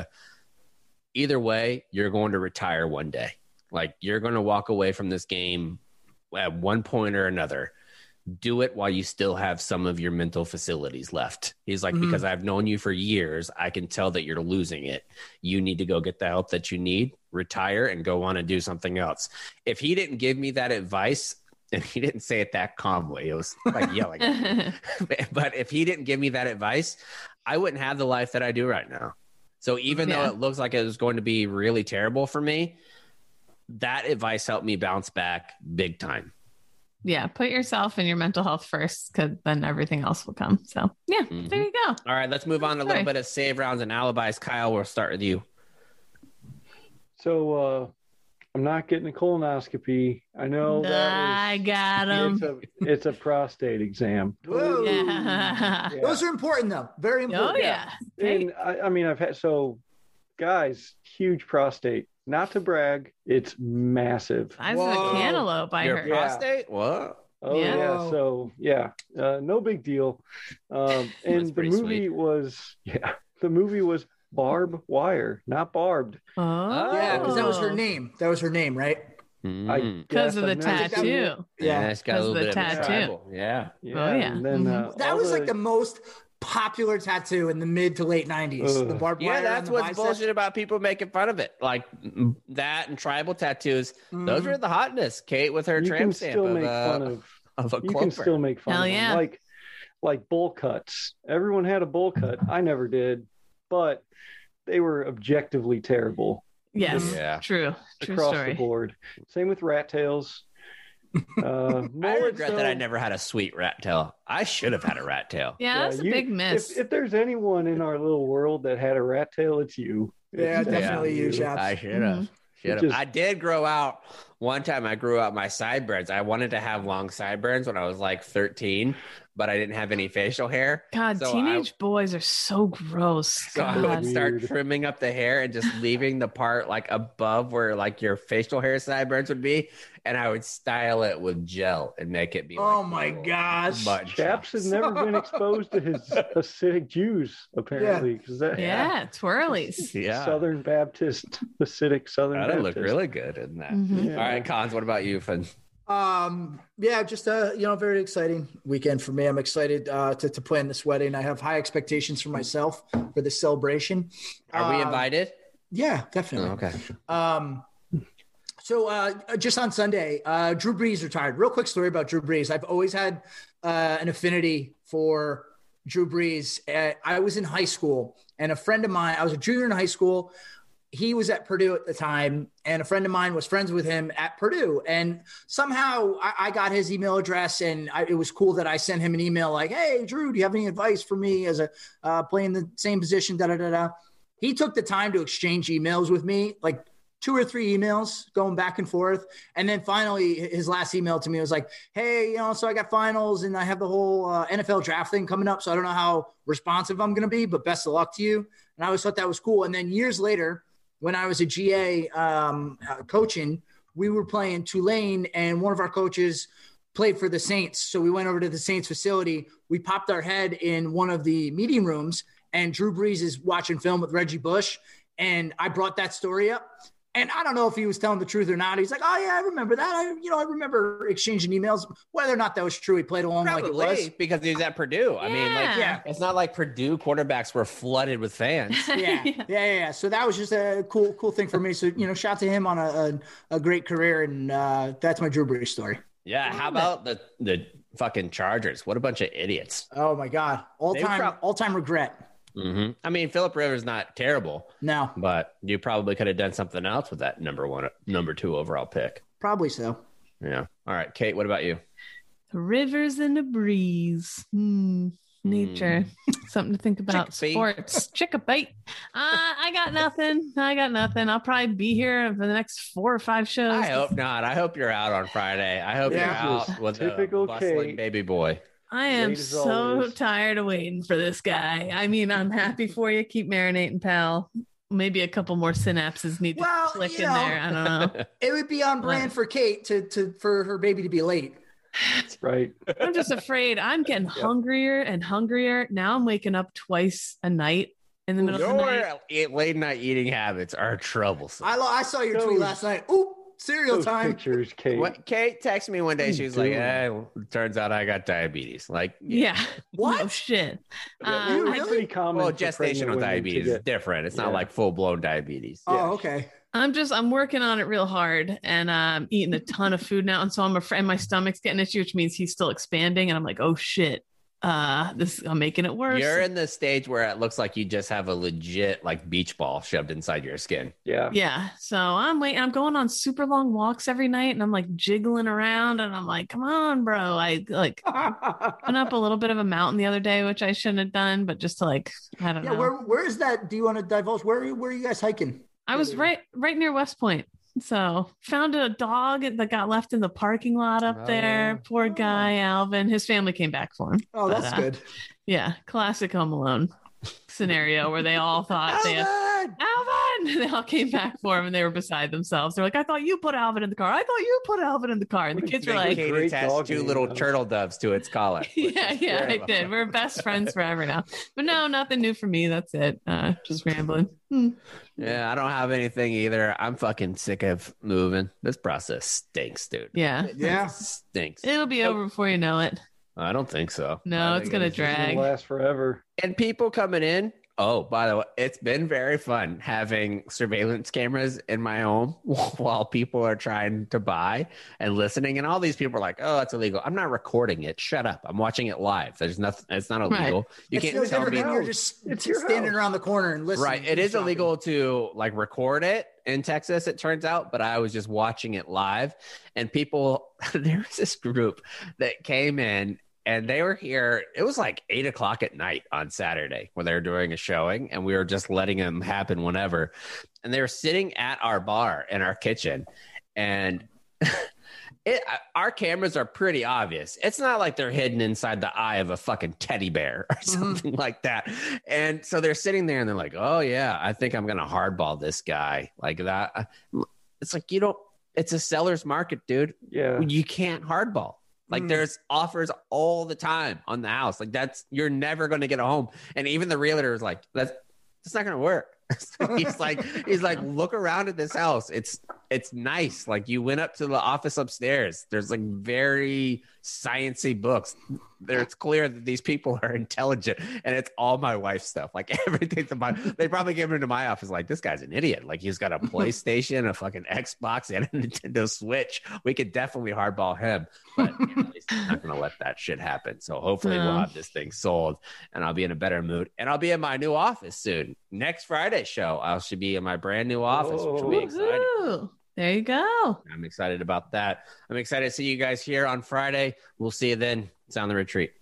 Either way, you're going to retire one day. Like, you're going to walk away from this game at one point or another. Do it while you still have some of your mental facilities left. He's like, mm-hmm. because I've known you for years, I can tell that you're losing it. You need to go get the help that you need, retire, and go on and do something else. If he didn't give me that advice, and he didn't say it that calmly, it was like yelling at me. But if he didn't give me that advice, I wouldn't have the life that I do right now. So even yeah. though it looks like it was going to be really terrible for me, that advice helped me bounce back big time. Yeah, put yourself and your mental health first, because then everything else will come. So, yeah, mm-hmm. there you go. All right, let's move on to a little bit of save rounds and alibis. Kyle, we'll start with you. So, uh, I'm not getting a colonoscopy. I know that I got him. It's a, it's a prostate exam. Whoa. Yeah. Yeah. Those are important, though. Very important. Oh, yeah. yeah. And I, I mean, I've had, so guys, huge prostate. Not to brag, it's massive. I was a cantaloupe by Your her. prostate? Yeah. What? Oh yeah. yeah. So yeah, uh, no big deal. Um, and the movie sweet. was yeah, the movie was Barb Wire, not Barbed. Oh yeah, because that was her name. That was her name, right? Because of the tattoo. Yeah, yeah, it's got a little bit of tattoo. Tribal. Yeah. yeah. Oh yeah. And then, uh, that was the... like the most popular tattoo in the mid to late nineties. Ugh. The barbed wire. Yeah, that's on the what's bicep. bullshit about people making fun of it. Like that and tribal tattoos. Mm-hmm. Those are the hotness. Kate with her you tramp can stamp still of, make uh, fun of. of a You clover. can still make fun Hell of yeah. them. Like, like bowl cuts. Everyone had a bowl cut. I never did, but they were objectively terrible. Yes, Yeah. true. True across story. the board. Same with rat tails. Uh, I mullets, regret that I though, never had a sweet rat tail. I should have had a rat tail. Yeah, that's you- a big miss. If, if there's anyone in our little world that had a rat tail, it's you. Yeah, It's definitely you, Chaps. I should have. Mhm. Should have. Just- I did grow out. One time I grew out my sideburns. I wanted to have long sideburns when I was like thirteen, but I didn't have any facial hair. God, So teenage boys are so gross. So I God. would start Weird. trimming up the hair and just leaving the part like above where like your facial hair sideburns would be, and I would style it with gel and make it be. Oh like my little gosh. butt Chaps has cheeks. never been exposed to his acidic Jews, apparently. Because that Yeah, twirlies. Yeah, Southern Baptist, acidic Southern that'd Baptist. look really good in that. Mhm. Yeah. All right, Cons. What about you, Finn? Um, yeah, just a you know very exciting weekend for me. I'm excited uh, to to plan this wedding. I have high expectations for myself for this celebration. Are we Um, invited? Yeah, definitely. Oh, okay. Um, so uh, just on Sunday, uh, Drew Brees retired. Real quick story about Drew Brees. I've always had uh, an affinity for Drew Brees. Uh, I was in high school, and a friend of mine, I was a junior in high school. He was at Purdue at the time, and a friend of mine was friends with him at Purdue. And somehow I, I got his email address, and I, it was cool that I sent him an email like, "Hey, Drew, do you have any advice for me as a uh, playing the same position?" Da da da da. He took the time to exchange emails with me, like two or three emails going back and forth. And then finally, his last email to me was like, "Hey, you know, so I got finals and I have the whole uh, N F L draft thing coming up. So I don't know how responsive I'm going to be, but best of luck to you." And I always thought that was cool. And then years later, when I was a G A um, uh, coaching, we were playing Tulane, and one of our coaches played for the Saints. So we went over to the Saints facility. We popped our head in one of the meeting rooms, and Drew Brees is watching film with Reggie Bush. And I brought that story up. And I don't know if he was telling the truth or not. He's like, "Oh yeah, I remember that. I, you know, I remember exchanging emails." Whether or not that was true, he played along Probably like it was. because he was at Purdue. I mean, like, Yeah. it's not like Purdue quarterbacks were flooded with fans. Yeah, yeah, yeah, yeah. So that was just a cool, cool thing for me. So you know, shout to him on a a, a great career, and uh, that's my Drew Brees story. Yeah. How about the the fucking Chargers? What a bunch of idiots. Oh my God, all They time, prob- all time regret. Mm-hmm. I mean, Phillip Rivers not terrible, No, but you probably could have done something else with that number one, number two overall pick. probably so. Yeah. All right, Kate. What about you? The rivers and the breeze. Hmm. Nature. Something to think about. Chickpea. Sports. Chickabait. Uh, I got nothing. I got nothing. I'll probably be here for the next four or five shows. I hope not. I hope you're out on Friday. I hope Yeah. you're out with Typical a bustling Kate. baby boy. I am Late as so always. tired of waiting for this guy. I mean, I'm happy for you. Keep marinating, pal. Maybe a couple more synapses need to Well, click you in know. there. I don't know. It would be on brand for Kate to to for her baby to be late. Right. I'm just afraid I'm getting hungrier and hungrier. Now I'm waking up twice a night in the middle of the night. Your e- late night eating habits are troublesome. I lo- I saw your tweet Those- last night. Ooh, cereal Those time. pictures, Kate. What, Kate texted me one day. What are She you was like, doing? eh, turns out I got diabetes. Like, Yeah. What? No shit. Yeah, Uh, they were I- pretty common well, for gestational pregnant women to diabetes is get- different. It's not Yeah. like full blown diabetes. Oh, okay. I'm just I'm working on it real hard, and I'm um, eating a ton of food now, and so I'm afraid my stomach's getting itchy, which means he's still expanding, and I'm like, oh shit, uh, this I'm making it worse. You're in the stage where it looks like you just have a legit like beach ball shoved inside your skin. Yeah. Yeah, so I'm waiting. I'm going on super long walks every night, and I'm like jiggling around, and I'm like, come on, bro. I like went up a little bit of a mountain the other day, which I shouldn't have done, but just to like I don't Yeah, know. where where is that? Do you want to divulge? Where where are you guys hiking? I was right right near West Point. So found a dog that got left in the parking lot up Oh, there. yeah. Poor Oh. guy, Alvin. His family came back for him. Oh, But, that's uh, good. Yeah, classic Home Alone scenario where they all thought they had Alvin! Alvin. They all came back for him and they were beside themselves. They're like, I thought you put Alvin in the car. I thought you put Alvin in the car. And the What a kids were big like, Kate Great attached dog two name, little huh? turtle doves to its collar. which yeah, is yeah, I great. did. We're best friends forever now. But no, nothing new for me. That's it. Uh, just rambling. Hmm. Yeah, I don't have anything either. I'm fucking sick of moving. This process stinks, dude. Yeah. Yeah. It stinks. It'll be over before you know it. I don't think so. No, it's gonna It's drag. gonna last forever. And people coming in. Oh, by the way, it's been very fun having surveillance cameras in my home while people are trying to buy and listening. And all these people are like, "Oh, that's illegal." I'm not recording it. Shut up. I'm watching it live. There's nothing. It's not illegal. Right. You It's can't no tell different me. than you're just It's your standing house. around the corner and listening. Right. It is Shopping. illegal to like record it in Texas, it turns out, but I was just watching it live. And people, there was this group that came in. And they were here. It was like eight o'clock at night on Saturday when they were doing a showing, and we were just letting them happen whenever. And they were sitting at our bar in our kitchen, and it, our cameras are pretty obvious. It's not like they're hidden inside the eye of a fucking teddy bear or something mm-hmm. like that. And so they're sitting there, and they're like, "Oh yeah, I think I'm gonna hardball this guy like that." It's like you don't. It's a seller's market, dude. Yeah, you can't hardball. Like mm. there's offers all the time on the house. Like that's, you're never going to get a home. And even the realtor is like, that's, that's not going to work. he's like, he's like, look around at this house. It's, it's nice. Like you went up to the office upstairs. There's like very sciencey books. There, it's clear that these people are intelligent, and it's all my wife's stuff. Like everything's about. They probably came into my office like, this guy's an idiot. Like he's got a PlayStation, a fucking Xbox, and a Nintendo Switch. We could definitely hardball him, but you know, he's not going to let that shit happen. So hopefully no. we'll have this thing sold, and I'll be in a better mood, and I'll be in my new office soon. Next Friday show, I should be in my brand new office, which will be exciting. Woo-hoo. There you go. I'm excited about that. I'm excited to see you guys here on Friday. We'll see you then. Sound the retreat.